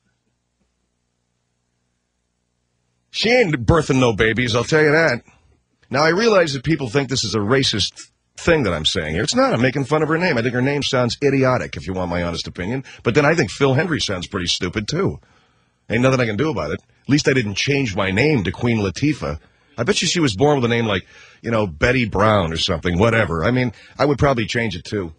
She ain't birthing no babies, I'll tell you that. Now, I realize that people think this is a racist thing that I'm saying here. It's not. I'm making fun of her name. I think her name sounds idiotic, if you want my honest opinion. But then I think Phil Hendrie sounds pretty stupid, too. Ain't nothing I can do about it. At least I didn't change my name to Queen Latifah. I bet you she was born with a name like, you know, Betty Brown or something, whatever. I mean, I would probably change it, too.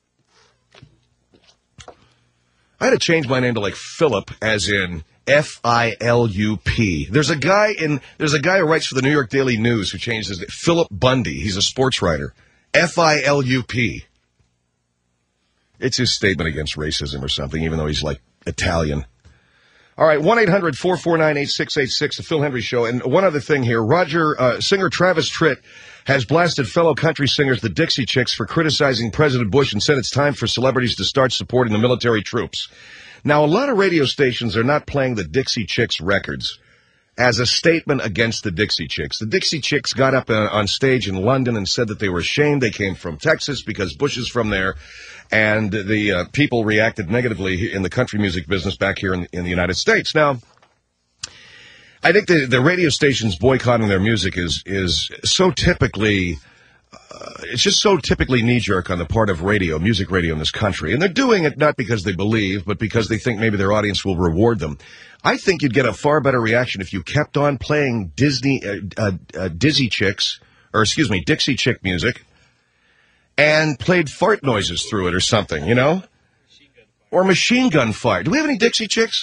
I had to change my name to, like, Philip, as in F I L U P. There's a guy in, there's a guy who writes for the New York Daily News who changed his name. Philip Bundy. He's a sports writer. F I L U P. It's his statement against racism or something, even though he's, like, Italian. All right, one eight hundred four four nine eight six eight six, the Phil Hendrie Show. And one other thing here, Roger, uh, singer Travis Tritt has blasted fellow country singers, the Dixie Chicks, for criticizing President Bush and said it's time for celebrities to start supporting the military troops. Now, a lot of radio stations are not playing the Dixie Chicks records. as a statement against the Dixie Chicks. The Dixie Chicks got up uh, on stage in London and said that they were ashamed they came from Texas because Bush is from there, and the uh, people reacted negatively in the country music business back here in, in the United States. Now, I think the, the radio stations boycotting their music is is so typically, uh, it's just so typically knee-jerk on the part of radio, music radio in this country. And they're doing it not because they believe, but because they think maybe their audience will reward them. I think you'd get a far better reaction if you kept on playing Disney, uh, uh, uh, Dizzy Chicks, or excuse me, Dixie Chick music, and played fart noises through it or something, you know? Or Machine Gun Fire. Do we have any Dixie Chicks?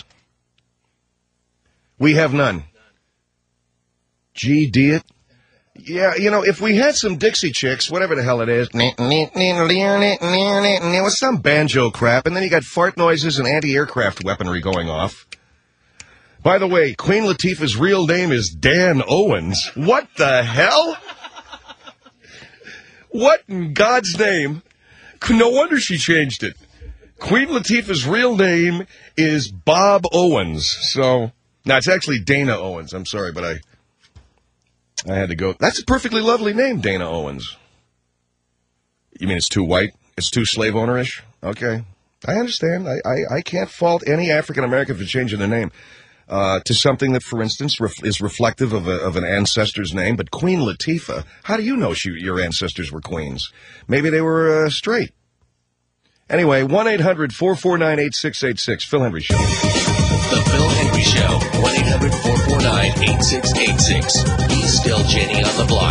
We have none. Gee, D it? Yeah, you know, if we had some Dixie Chicks, whatever the hell it is, it was some banjo crap, and then you got fart noises and anti-aircraft weaponry going off. By the way, Queen Latifah's real name is Dan Owens. What the hell? What in God's name? No wonder she changed it. Queen Latifah's real name is Bob Owens. So, no, it's actually Dana Owens. I'm sorry, but I I had to go. That's a perfectly lovely name, Dana Owens. You mean it's too white? It's too slave ownerish? Okay. I understand. I, I, I can't fault any African American for changing their name uh, to something that, for instance, ref- is reflective of, a, of an ancestor's name. But Queen Latifah, how do you know she, your ancestors were queens? Maybe they were uh, straight. Anyway, one eight hundred four four nine eight six eight six, Phil Hendry Show. The Phil Hendry Show, one eight hundred four four nine eight six eight six. He's still Jenny on the block.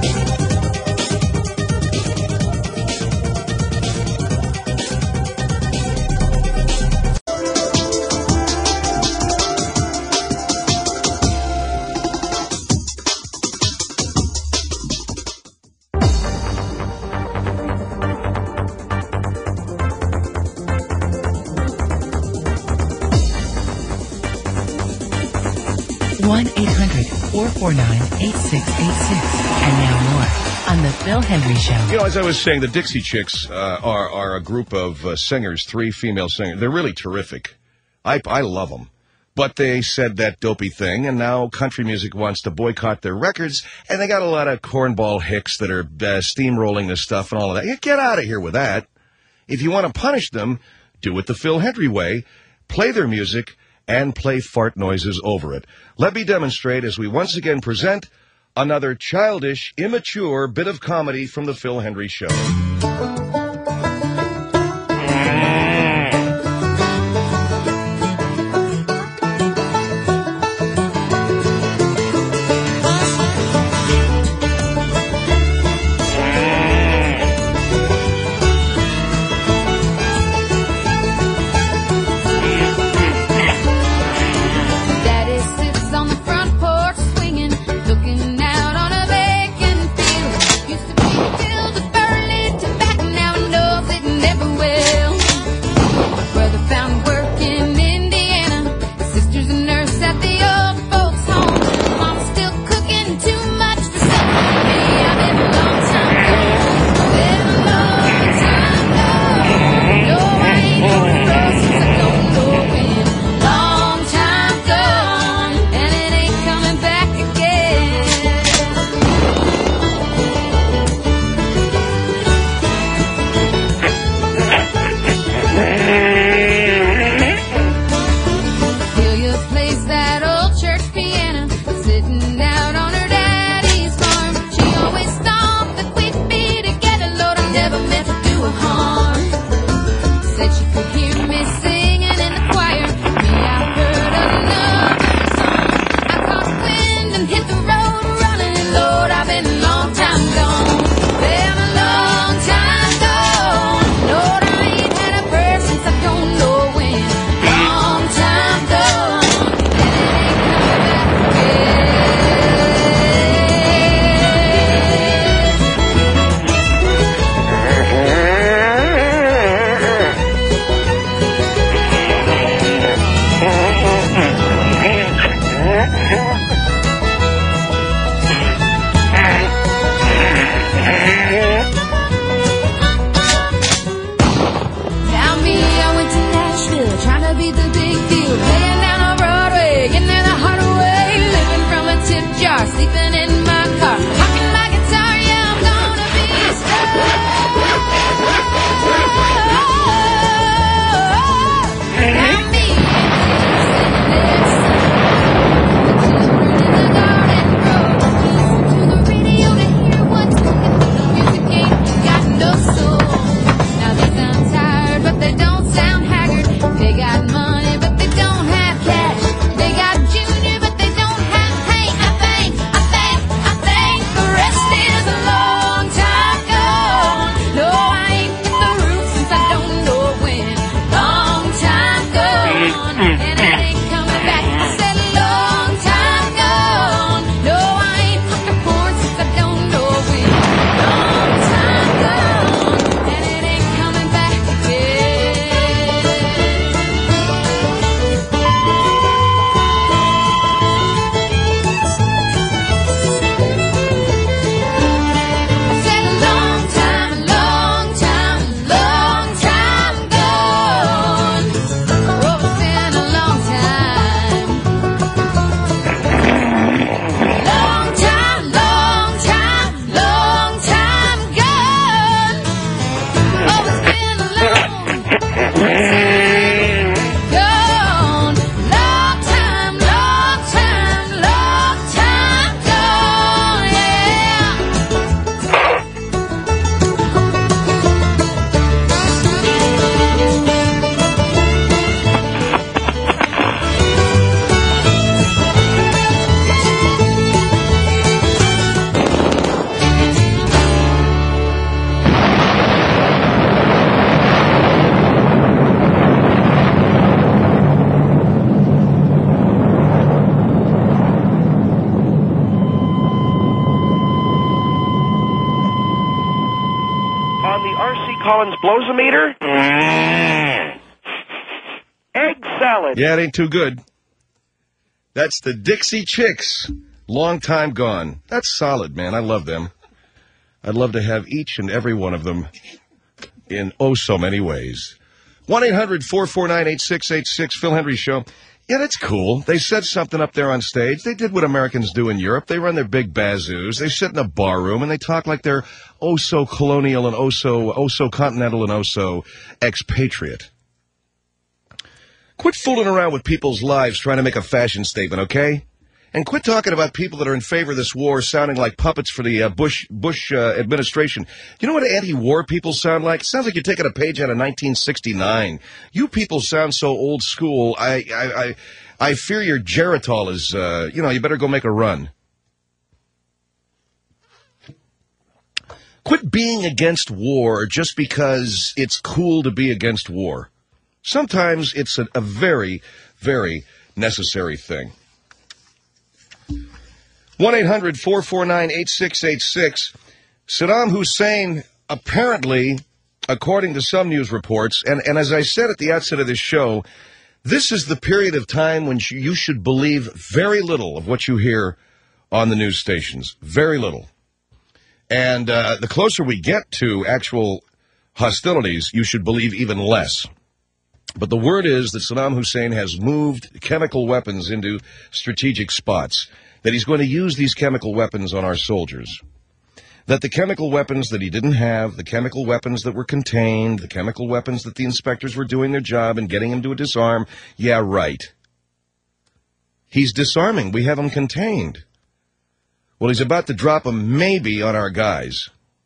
one eight hundred four four nine eight six eight six. And now more on The Phil Hendry Show. You know, as I was saying, the Dixie Chicks uh, are, are a group of uh, singers, three female singers. They're really terrific. I, I love them. But they said that dopey thing, and now country music wants to boycott their records, and they got a lot of cornball hicks that are uh, steamrolling this stuff and all of that. You get out of here with that. If you want to punish them, do it the Phil Hendry way. Play their music and play fart noises over it. Let me demonstrate as we once again present another childish, immature bit of comedy from the Phil Hendry Show. Looking out on a vacant field. Used to be filled with burning tobacco, now Collins blows-o-meter? Egg salad. Yeah, it ain't too good. That's the Dixie Chicks. Long time gone. That's solid, man. I love them. I'd love to have each and every one of them in oh so many ways. one eight hundred four four nine eight six eight six, Phil Hendry Show. Yeah, that's cool. They said something up there on stage. They did what Americans do in Europe. They run their big bazoos. They sit in a bar room and they talk like they're oh so colonial and oh so, oh so continental and oh so expatriate. Quit fooling around with people's lives trying to make a fashion statement, okay? And quit talking about people that are in favor of this war sounding like puppets for the uh, Bush Bush uh, administration. You know what anti-war people sound like? It sounds like you're taking a page out of nineteen sixty-nine. You people sound so old school. I I I, I fear your Geritol is, uh, you know, you better go make a run. Quit being against war just because it's cool to be against war. Sometimes it's a, a very, very necessary thing. one eight hundred four four nine eight six eight six. Saddam Hussein, apparently, according to some news reports, and, and as I said at the outset of this show, this is the period of time when you should believe very little of what you hear on the news stations. Very little. And uh, the closer we get to actual hostilities, you should believe even less. But the word is that Saddam Hussein has moved chemical weapons into strategic spots, that he's going to use these chemical weapons on our soldiers, that the chemical weapons that he didn't have, the chemical weapons that were contained, the chemical weapons that the inspectors were doing their job and getting him to disarm, yeah, right. He's disarming. We have him contained. Well, he's about to drop them maybe on our guys.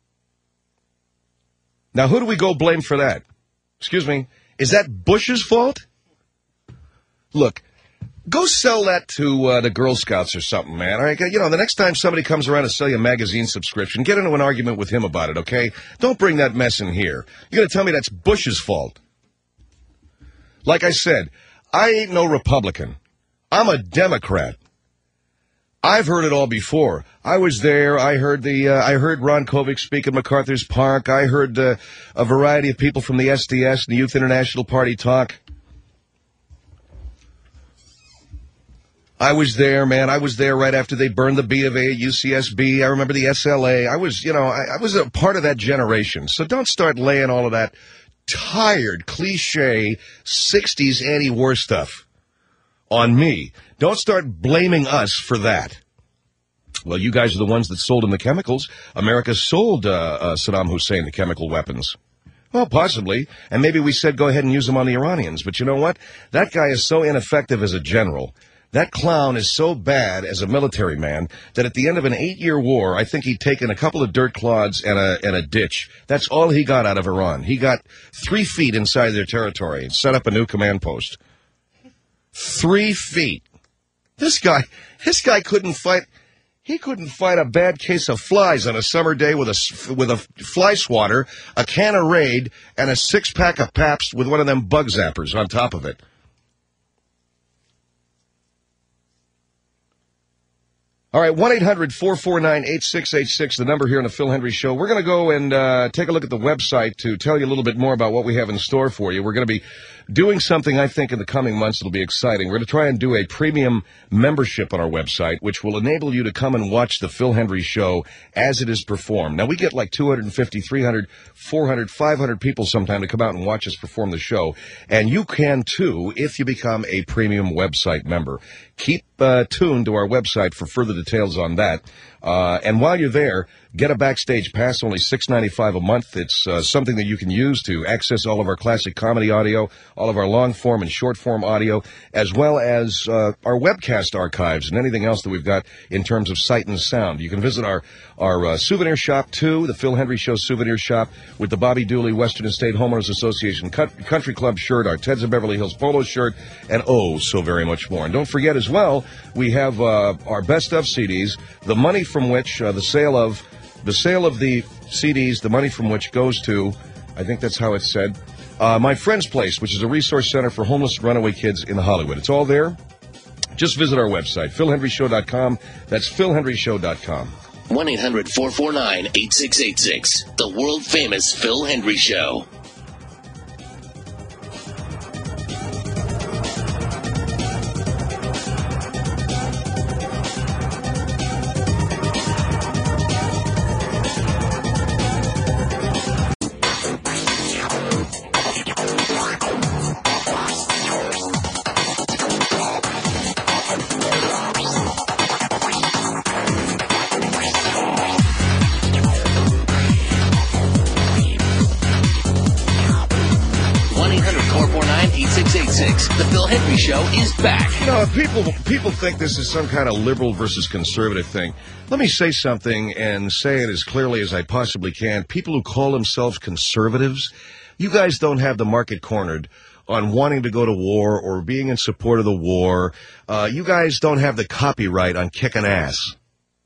Now, who do we go blame for that? Excuse me. Is that Bush's fault? Look, go sell that to uh, the Girl Scouts or something, man. All right, you know, the next time somebody comes around to sell you a magazine subscription, get into an argument with him about it, okay? Don't bring that mess in here. You're going to tell me that's Bush's fault. Like I said, I ain't no Republican. I'm a Democrat. I've heard it all before. I was there. I heard the. Uh, I heard Ron Kovic speak at MacArthur's Park. I heard uh, a variety of people from the S D S and the Youth International Party talk. I was there, man. I was there right after they burned the B of A at U C S B. I remember the S L A. I was, you know, I, I was a part of that generation. So don't start laying all of that tired, cliche sixties anti-war stuff on me. Don't start blaming us for that. Well, you guys are the ones that sold him the chemicals. America sold uh, uh, Saddam Hussein the chemical weapons. Well, possibly. And maybe we said go ahead and use them on the Iranians. But you know what? That guy is so ineffective as a general. That clown is so bad as a military man that at the end of an eight-year war, I think he'd taken a couple of dirt clods and a, and a ditch. That's all he got out of Iran. He got three feet inside their territory and set up a new command post. Three feet. This guy, this guy couldn't fight. He couldn't fight a bad case of flies on a summer day with a with a fly swatter, a can of Raid, and a six pack of Pabst with one of them bug zappers on top of it. All right, one eight hundred four four nine eight six eight six, the number here on the Phil Hendry Show. We're going to go and uh, take a look at the website to tell you a little bit more about what we have in store for you. We're going to be doing something, I think, in the coming months that'll be exciting. We're going to try and do a premium membership on our website, which will enable you to come and watch the Phil Hendry Show as it is performed. Now, we get like two hundred fifty, three hundred, four hundred, five hundred people sometime to come out and watch us perform the show. And you can, too, if you become a premium website member. Keep uh, tuned to our website for further details on that. Uh, and while you're there, get a backstage pass, only six dollars and ninety-five cents a month. It's uh, something that you can use to access all of our classic comedy audio, all of our long-form and short-form audio, as well as uh, our webcast archives and anything else that we've got in terms of sight and sound. You can visit our, our uh, souvenir shop, too, the Phil Hendry Show souvenir shop, with the Bobby Dooley Western Estate Homeowners Association Country Club shirt, our Teds of Beverly Hills polo shirt, and oh, so very much more. And don't forget as well, we have uh, our best of C Ds, the money from which, uh, the sale of the sale of the C Ds, the money from which goes to, I think that's how it's said, uh, My Friend's Place, which is a resource center for homeless runaway kids in Hollywood. It's all there. Just visit our website, phil hendry show dot com. That's phil hendry show dot com. one eight hundred four four nine eight six eight six. The world-famous Phil Hendry Show. The Phil Hendry Show is back. You know, people people think this is some kind of liberal versus conservative thing. Let me say something and say it as clearly as I possibly can. People who call themselves conservatives, you guys don't have the market cornered on wanting to go to war or being in support of the war. Uh, you guys don't have the copyright on kicking ass.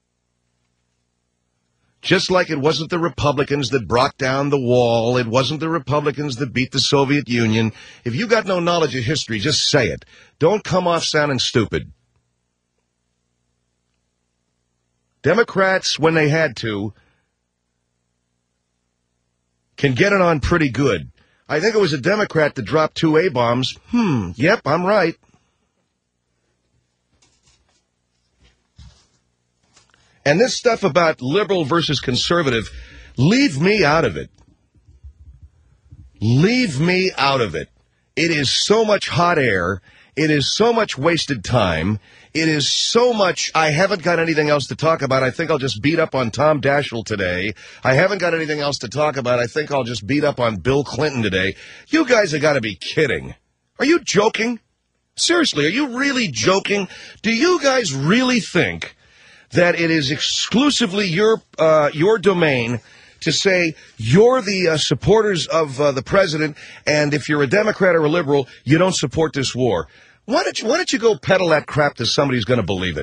Just like it wasn't the Republicans that brought down the wall, it wasn't the Republicans that beat the Soviet Union. If you got no knowledge of history, just say it. Don't come off sounding stupid. Democrats, when they had to, can get it on pretty good. I think it was a Democrat that dropped two A-bombs. Hmm, yep, I'm right. And this stuff about liberal versus conservative, leave me out of it. Leave me out of it. It is so much hot air. It is so much wasted time. It is so much, I haven't got anything else to talk about. I think I'll just beat up on Tom Daschle today. I haven't got anything else to talk about. I think I'll just beat up on Bill Clinton today. You guys have got to be kidding. Are you joking? Seriously, are you really joking? Do you guys really think that it is exclusively your uh, your domain to say you're the uh, supporters of uh, the president, and if you're a Democrat or a liberal, you don't support this war? Why don't you, why don't you go peddle that crap to somebody who's going to believe it?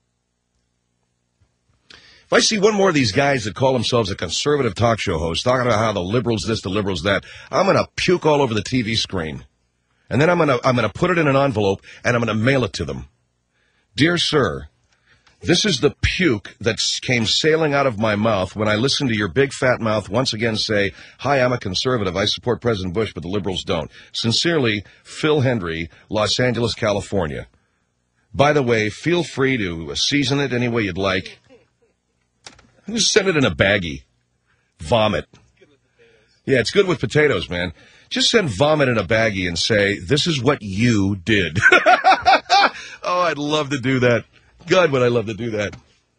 If I see one more of these guys that call themselves a conservative talk show host talking about how the liberals this, the liberals that, I'm going to puke all over the T V screen. And then I'm going to I'm going to put it in an envelope, and I'm going to mail it to them. Dear sir, this is the puke that came sailing out of my mouth when I listened to your big fat mouth once again say, hi, I'm a conservative. I support President Bush, but the liberals don't. Sincerely, Phil Hendry, Los Angeles, California. By the way, feel free to season it any way you'd like. Just send it in a baggie. Vomit. Yeah, it's good with potatoes, man. Just send vomit in a baggie and say, this is what you did. Oh, I'd love to do that. God, would I love to do that.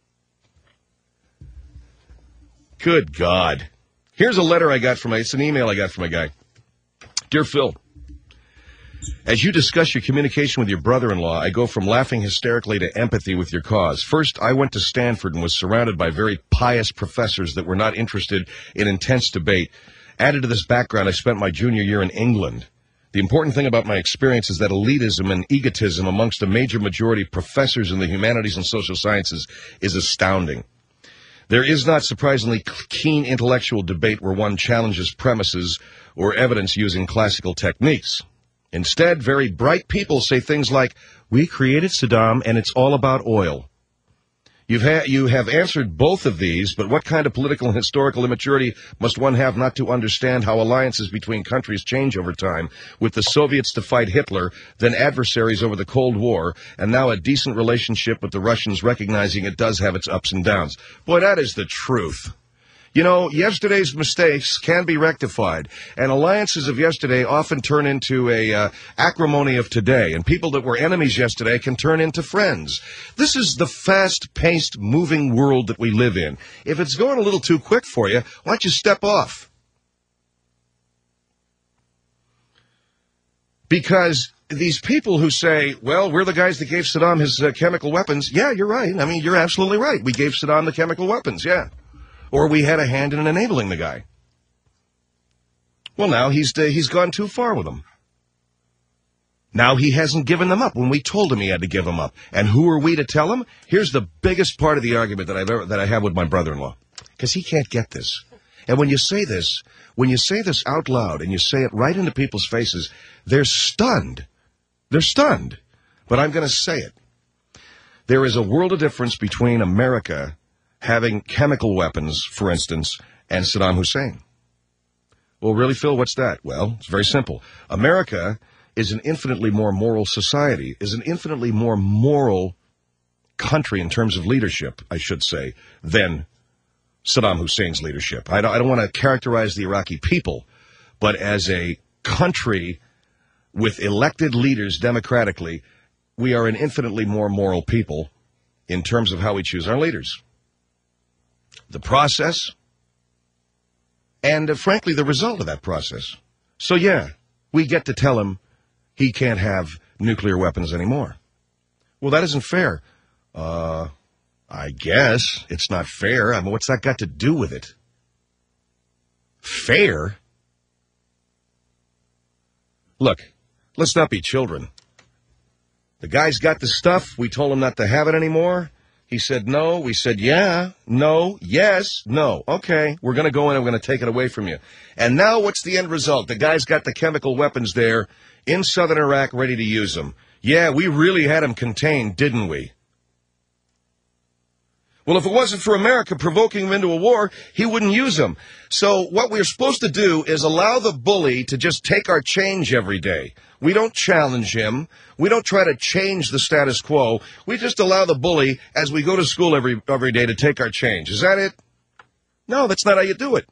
Good God. Here's a letter I got from a, it's an email I got from a guy. Dear Phil, as you discuss your communication with your brother-in-law, I go from laughing hysterically to empathy with your cause. First, I went to Stanford and was surrounded by very pious professors that were not interested in intense debate. Added to this background, I spent my junior year in England. The important thing about my experience is that elitism and egotism amongst a major majority of professors in the humanities and social sciences is astounding. There is not surprisingly keen intellectual debate where one challenges premises or evidence using classical techniques. Instead, very bright people say things like, we created Saddam and it's all about oil. You've ha- you have answered both of these, but what kind of political and historical immaturity must one have not to understand how alliances between countries change over time, with the Soviets to fight Hitler, then adversaries over the Cold War, and now a decent relationship with the Russians recognizing it does have its ups and downs. Boy, that is the truth. You know, yesterday's mistakes can be rectified, and alliances of yesterday often turn into a uh, acrimony of today, and people that were enemies yesterday can turn into friends. This is the fast-paced, moving world that we live in. If it's going a little too quick for you, why don't you step off? Because these people who say, well, we're the guys that gave Saddam his uh, chemical weapons, yeah, you're right. I mean, you're absolutely right. We gave Saddam the chemical weapons, yeah. Or we had a hand in enabling the guy. Well, now he's uh, he's gone too far with them. Now he hasn't given them up when we told him he had to give them up. And who are we to tell him? Here's the biggest part of the argument that I've ever, that I have with my brother-in-law, because he can't get this. And when you say this, when you say this out loud and you say it right into people's faces, they're stunned. They're stunned. But I'm going to say it. There is a world of difference between America having chemical weapons, for instance, and Saddam Hussein. Well, really, Phil, what's that? Well, it's very simple. America is an infinitely more moral society, is an infinitely more moral country in terms of leadership, I should say, than Saddam Hussein's leadership. I don't, I don't want to characterize the Iraqi people, but as a country with elected leaders democratically, we are an infinitely more moral people in terms of how we choose our leaders. The process, and uh, frankly, the result of that process. So, yeah, we get to tell him he can't have nuclear weapons anymore. Well, that isn't fair. Uh, I guess it's not fair. I mean, what's that got to do with it? Fair? Look, let's not be children. The guy's got the stuff. We told him not to have it anymore. He said no. We said yeah, no, yes, no. Okay, we're going to go in and we're going to take it away from you. And now what's the end result? The guy's got the chemical weapons there in southern Iraq ready to use them. Yeah, we really had him contained, didn't we? Well, if it wasn't for America provoking him into a war, he wouldn't use them. So what we're supposed to do is allow the bully to just take our change every day. We don't challenge him. We don't try to change the status quo. We just allow the bully, as we go to school every every day, to take our change. Is that it? No, that's not how you do it.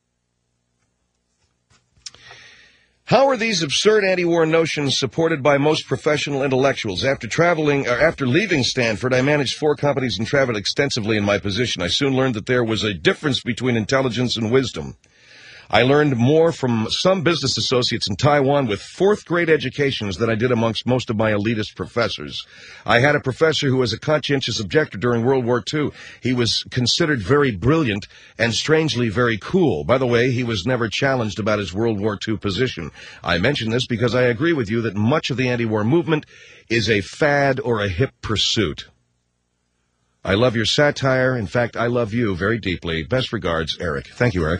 How are these absurd anti-war notions supported by most professional intellectuals? After traveling, or after leaving Stanford, I managed four companies and traveled extensively in my position. I soon learned that there was a difference between intelligence and wisdom. I learned more from some business associates in Taiwan with fourth grade educations than I did amongst most of my elitist professors. I had a professor who was a conscientious objector during World War Two. He was considered very brilliant and strangely very cool. By the way, he was never challenged about his World War Two position. I mention this because I agree with you that much of the anti-war movement is a fad or a hip pursuit. I love your satire. In fact, I love you very deeply. Best regards, Eric. Thank you, Eric.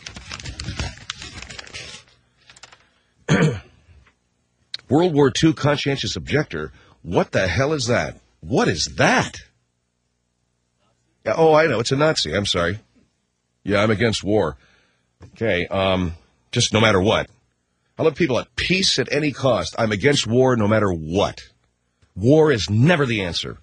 World War Two conscientious objector. What the hell is that? What is that? Yeah, oh, I know. It's a Nazi. I'm sorry. Yeah, I'm against war. Okay, um, just no matter what. I love people at peace at any cost. I'm against war no matter what. War is never the answer.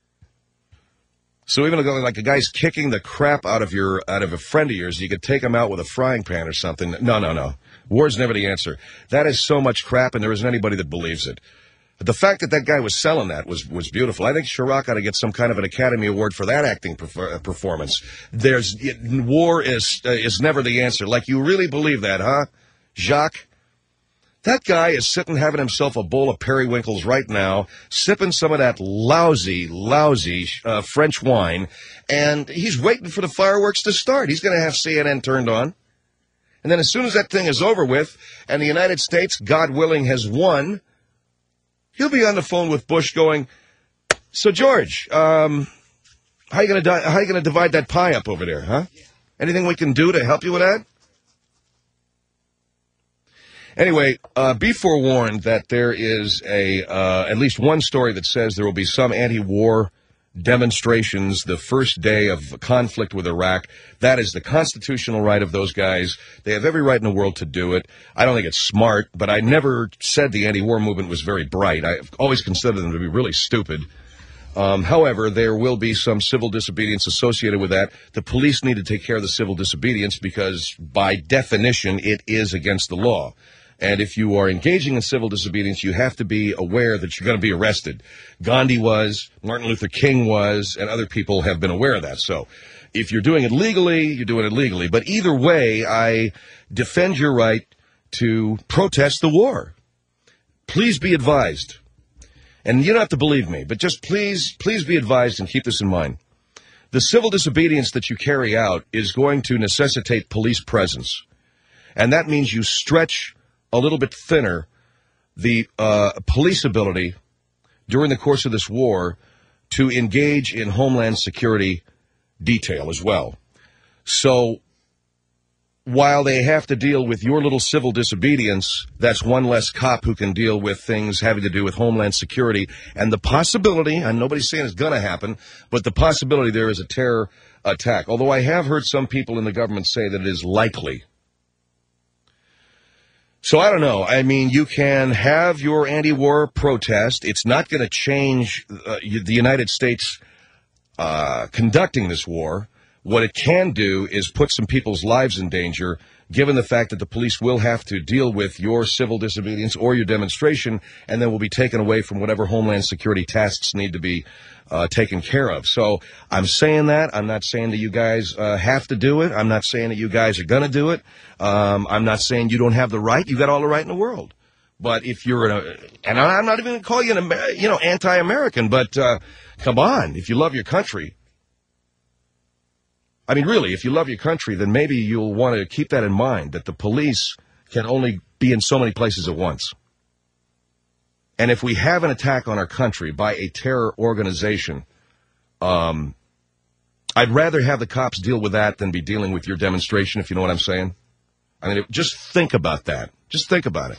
So even like a guy's kicking the crap out of your out of a friend of yours, you could take him out with a frying pan or something. No, no, no. War's never the answer. That is so much crap, and there isn't anybody that believes it. But the fact that that guy was selling that was was beautiful. I think Chirac ought to get some kind of an Academy Award for that acting perf- performance. There's war is uh, is never the answer. Like, you really believe that, huh, Jacques? That guy is sitting having himself a bowl of periwinkles right now, sipping some of that lousy, lousy uh, French wine, and he's waiting for the fireworks to start. He's going to have C N N turned on. And then as soon as that thing is over with, and the United States, God willing, has won, he'll be on the phone with Bush going, so, George, um, how you going to di- how you going to divide that pie up over there, huh? Anything we can do to help you with that? Anyway, uh, be forewarned that there is a uh, at least one story that says there will be some anti-war demonstrations the first day of conflict with Iraq. That is the constitutional right of those guys. They have every right in the world to do it. I don't think it's smart, but I never said the anti-war movement was very bright. I've always considered them to be really stupid. Um, however, there will be some civil disobedience associated with that. The police need to take care of the civil disobedience because, by definition, it is against the law. And if you are engaging in civil disobedience, you have to be aware that you're going to be arrested. Gandhi was, Martin Luther King was, and other people have been aware of that. So if you're doing it legally, you're doing it legally. But either way, I defend your right to protest the war. Please be advised. And you don't have to believe me, but just please, please be advised and keep this in mind. The civil disobedience that you carry out is going to necessitate police presence. And that means you stretch a little bit thinner the uh, police ability during the course of this war to engage in homeland security detail as well. So while they have to deal with your little civil disobedience, that's one less cop who can deal with things having to do with homeland security. And the possibility, and nobody's saying it's going to happen, but the possibility there is a terror attack, although I have heard some people in the government say that it is likely. So I don't know. I mean, you can have your anti-war protest. It's not going to change uh, the United States uh, conducting this war. What it can do is put some people's lives in danger, given the fact that the police will have to deal with your civil disobedience or your demonstration, and then will be taken away from whatever Homeland Security tasks need to be uh, taken care of. So I'm saying that. I'm not saying that you guys uh, have to do it. I'm not saying that you guys are going to do it. Um, I'm not saying you don't have the right. You've got all the right in the world. But if you're in a, and I'm not even going to call you an, you know, anti-American, but uh, come on, if you love your country, I mean, really, if you love your country, then maybe you'll want to keep that in mind, that the police can only be in so many places at once. And if we have an attack on our country by a terror organization, um, I'd rather have the cops deal with that than be dealing with your demonstration, if you know what I'm saying. I mean, just think about that. Just think about it.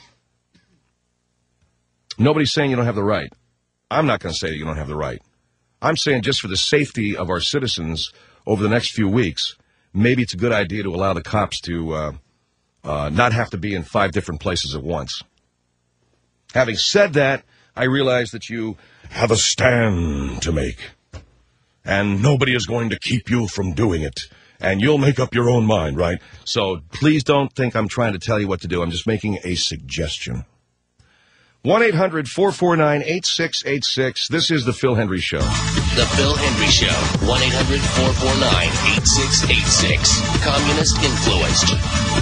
Nobody's saying you don't have the right. I'm not going to say that you don't have the right. I'm saying just for the safety of our citizens over the next few weeks, maybe it's a good idea to allow the cops to uh, uh, not have to be in five different places at once. Having said that, I realize that you have a stand to make, and nobody is going to keep you from doing it, and you'll make up your own mind, right? So please don't think I'm trying to tell you what to do. I'm just making a suggestion. one eight hundred four four nine eight six eight six. This is The Phil Hendry Show. The Phil Hendry Show. one eight hundred four four nine eight six eight six. Communist influenced.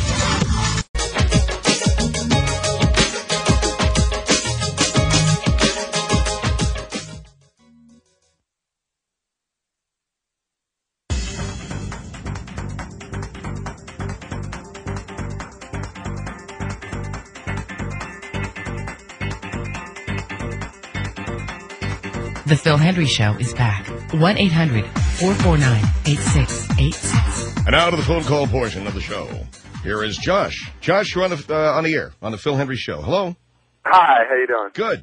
The Phil Hendry Show is back. one eight hundred four four nine eight six eight six. And now to the phone call portion of the show. Here is Josh. Josh, you're on the uh, on the air on the Phil Hendry Show. Hello. Hi, how you doing? Good.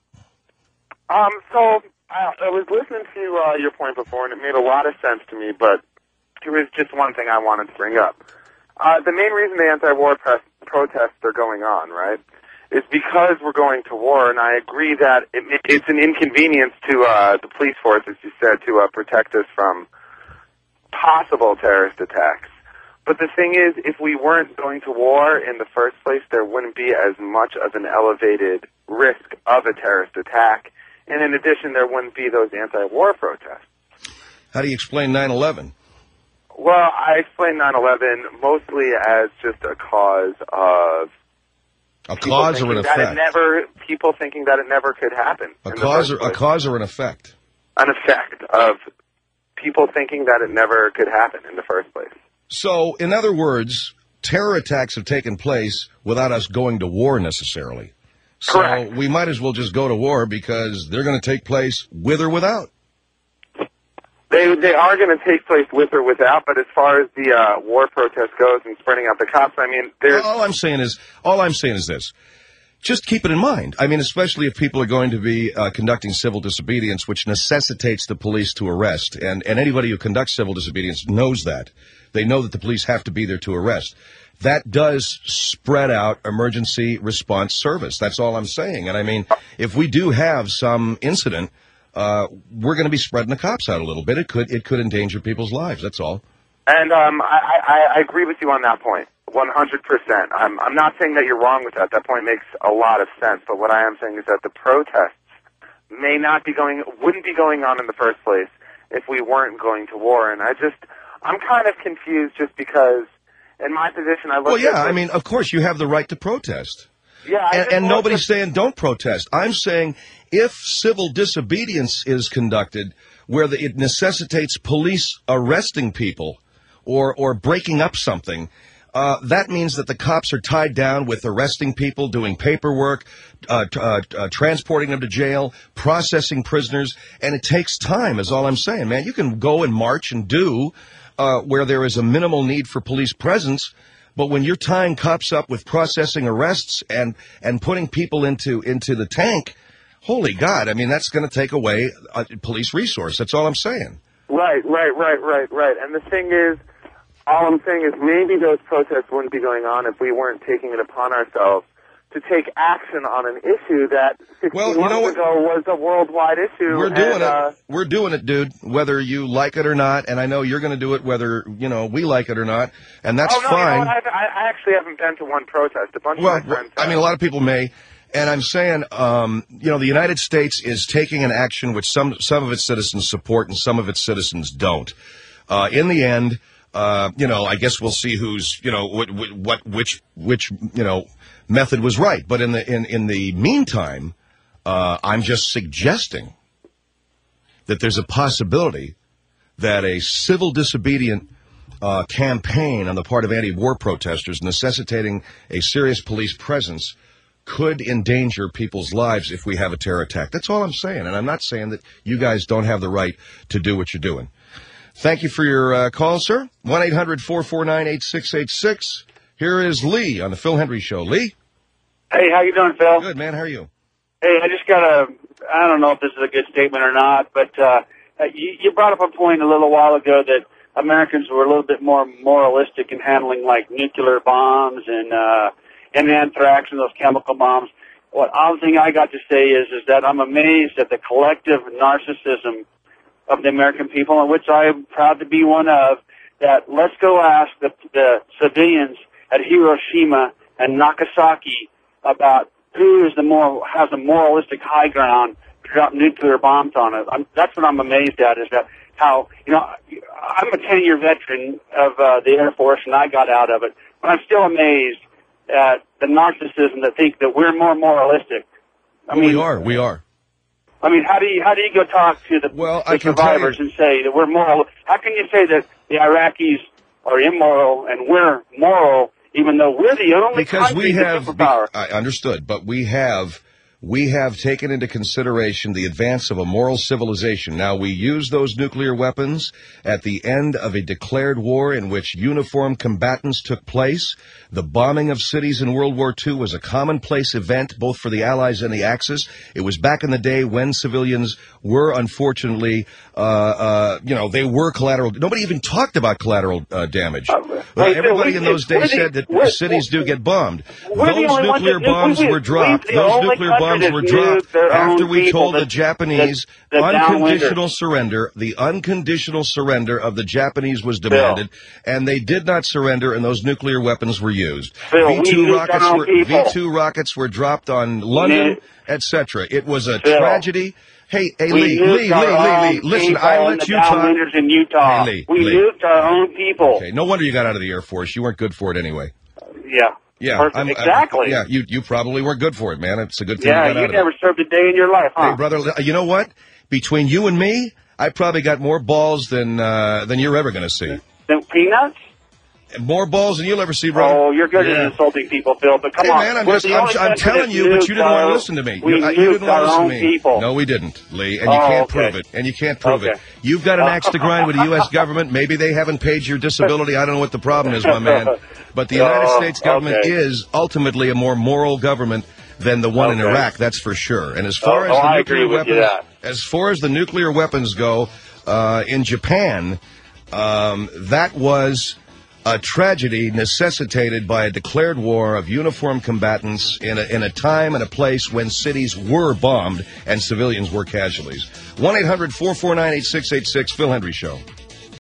Um, so I, I was listening to uh, your point before, and it made a lot of sense to me. But there was just one thing I wanted to bring up. Uh, the main reason the anti-war press protests are going on, right, is because we're going to war, and I agree that it, it's an inconvenience to uh, the police force, as you said, to uh, protect us from possible terrorist attacks. But the thing is, if we weren't going to war in the first place, there wouldn't be as much of an elevated risk of a terrorist attack, and in addition, there wouldn't be those anti-war protests. How do you explain nine eleven? Well, I explain nine eleven mostly as just a cause of A cause or an that effect? It never, people thinking that it never could happen. A in the cause, first or, a place. cause or an effect? An effect of people thinking that it never could happen in the first place. So, in other words, terror attacks have taken place without us going to war necessarily. So Correct. we might as well just go to war because they're going to take place with or without. They they are going to take place with or without, but as far as the uh, war protest goes and spreading out the cops, I mean, there's... All I'm saying is, all I'm saying is this. Just keep it in mind. I mean, especially if people are going to be uh, conducting civil disobedience, which necessitates the police to arrest. And, and anybody who conducts civil disobedience knows that. They know that the police have to be there to arrest. That does spread out emergency response service. That's all I'm saying. And I mean, if we do have some incident, uh, we're going to be spreading the cops out a little bit. It could, it could endanger people's lives. That's all. And um, I, I, I agree with you on that point, one hundred percent. I'm, I'm not saying that you're wrong with that. That point makes a lot of sense. But what I am saying is that the protests may not be going, wouldn't be going on in the first place if we weren't going to war. And I just, I'm kind of confused just because in my position I look Well, yeah, at... I mean, of course, you have the right to protest. Yeah, I and, just and want nobody's to- saying don't protest. I'm saying if civil disobedience is conducted where the, it necessitates police arresting people or or breaking up something, uh, that means that the cops are tied down with arresting people, doing paperwork, uh, t- uh, uh, transporting them to jail, processing prisoners, and it takes time, is all I'm saying, man. You can go and march and do uh, where there is a minimal need for police presence, but when you're tying cops up with processing arrests and, and putting people into, into the tank, holy God, I mean, that's going to take away a police resource. That's all I'm saying. Right, right, right, right, right. And the thing is, all I'm saying is maybe those protests wouldn't be going on if we weren't taking it upon ourselves to take action on an issue that sixteen Well, you months know what? ago was a worldwide issue. We're doing and, uh, it. We're doing it, dude, whether you like it or not. And I know you're going to do it whether, you know, we like it or not. And that's oh, no, fine. You know what? I, I actually haven't been to one protest. A bunch Well, of my friends I mean, a lot of people may. And I'm saying, um, you know, the United States is taking an action which some some of its citizens support and some of its citizens don't. Uh, in the end, uh, you know, I guess we'll see who's, you know, what, what, which, which, you know, method was right. But in the in in the meantime, uh, I'm just suggesting that there's a possibility that a civil disobedient uh, campaign on the part of anti-war protesters necessitating a serious police presence could endanger people's lives if we have a terror attack. That's all I'm saying. And I'm not saying that you guys don't have the right to do what you're doing. Thank you for your uh, call, sir. one eight hundred four four nine eight six eight six. Here is Lee on the Phil Hendry Show. Lee? Hey, how you doing, Phil? Good, man. How are you? Hey, I just got a, I don't know if this is a good statement or not, but uh, you, you brought up a point a little while ago that Americans were a little bit more moralistic in handling, like, nuclear bombs and uh, and anthrax and those chemical bombs. What other thing I got to say is is that I'm amazed at the collective narcissism of the American people, in which I'm proud to be one of, that let's go ask the, the civilians at Hiroshima and Nagasaki about who is the more has a moralistic high ground to drop nuclear bombs on it. I'm, that's what I'm amazed at, is that how, you know, I'm a ten-year veteran of uh, the Air Force, and I got out of it, but I'm still amazed at the narcissism that think that we're more moralistic. I Well, mean, we are. We are. I mean, how do you how do you go talk to the, well, the survivors and say that we're moral? How can you say that the Iraqis are immoral and we're moral, even though we're the only Because country we that's have, superpower? I understood, but we have, we have taken into consideration the advance of a moral civilization. Now, we use those nuclear weapons at the end of a declared war in which uniformed combatants took place. The bombing of cities in World War Two was a commonplace event, both for the Allies and the Axis. It was back in the day when civilians were, unfortunately, uh, uh, you know, they were collateral. Nobody even talked about collateral uh, damage. Uh, hey, everybody we- in those we're days the- said that we're- cities do get bombed. we're the Those only ones nuclear that- we- bombs we- were dropped. we're the Those only nuclear country bombs that's were nuked dropped their after own we people, told that- the Japanese that- that unconditional downwinders. surrender. The unconditional surrender of the Japanese was demanded, and they did not surrender, and those nuclear weapons were used. Phil, we V two nuked rockets our own were people. V two rockets were dropped on London, et cetera. It was a Phil. tragedy. Hey, hey, We Lee, nuked Lee, Lee, our Lee, own Lee. Listen, people I and let the you talk. downwinders in Utah. Hey, Lee, we Lee. nuked our own people. Okay, no wonder you got out of the Air Force. You weren't good for it anyway. Yeah. Yeah, Perfect. I'm- exactly. yeah, you you probably weren't good for it, man. It's a good thing Yeah, you got you out of never it. served a day in your life, huh? Hey, brother, you know what? Between you and me, I probably got more balls than uh, than you're ever going to see. The peanuts? More balls than you'll ever see, brother. Oh, you're good Yeah. at insulting people, Phil, but come Hey, on. man, I'm We're just, the I'm, only I'm country telling that's you, but nuked you didn't want our- to listen to me. We You, uh, you nuked didn't want our to listen own to me. people. No, we didn't, Lee, and you Oh, can't okay. prove it. And you can't prove Okay. it. You've got an axe to grind with the U S government. Maybe they haven't paid your disability. I don't know what the problem is, my man. But the United Oh, States government okay. is ultimately a more moral government than the one in Okay. Iraq. That's for sure. And as far Oh, as oh, the I nuclear agree with you weapons, that. as far as the nuclear weapons go, uh, in Japan, um, that was a tragedy necessitated by a declared war of uniformed combatants in a, in a time and a place when cities were bombed and civilians were casualties. one eight hundred four four nine eight six eight six, Phil Hendry Show.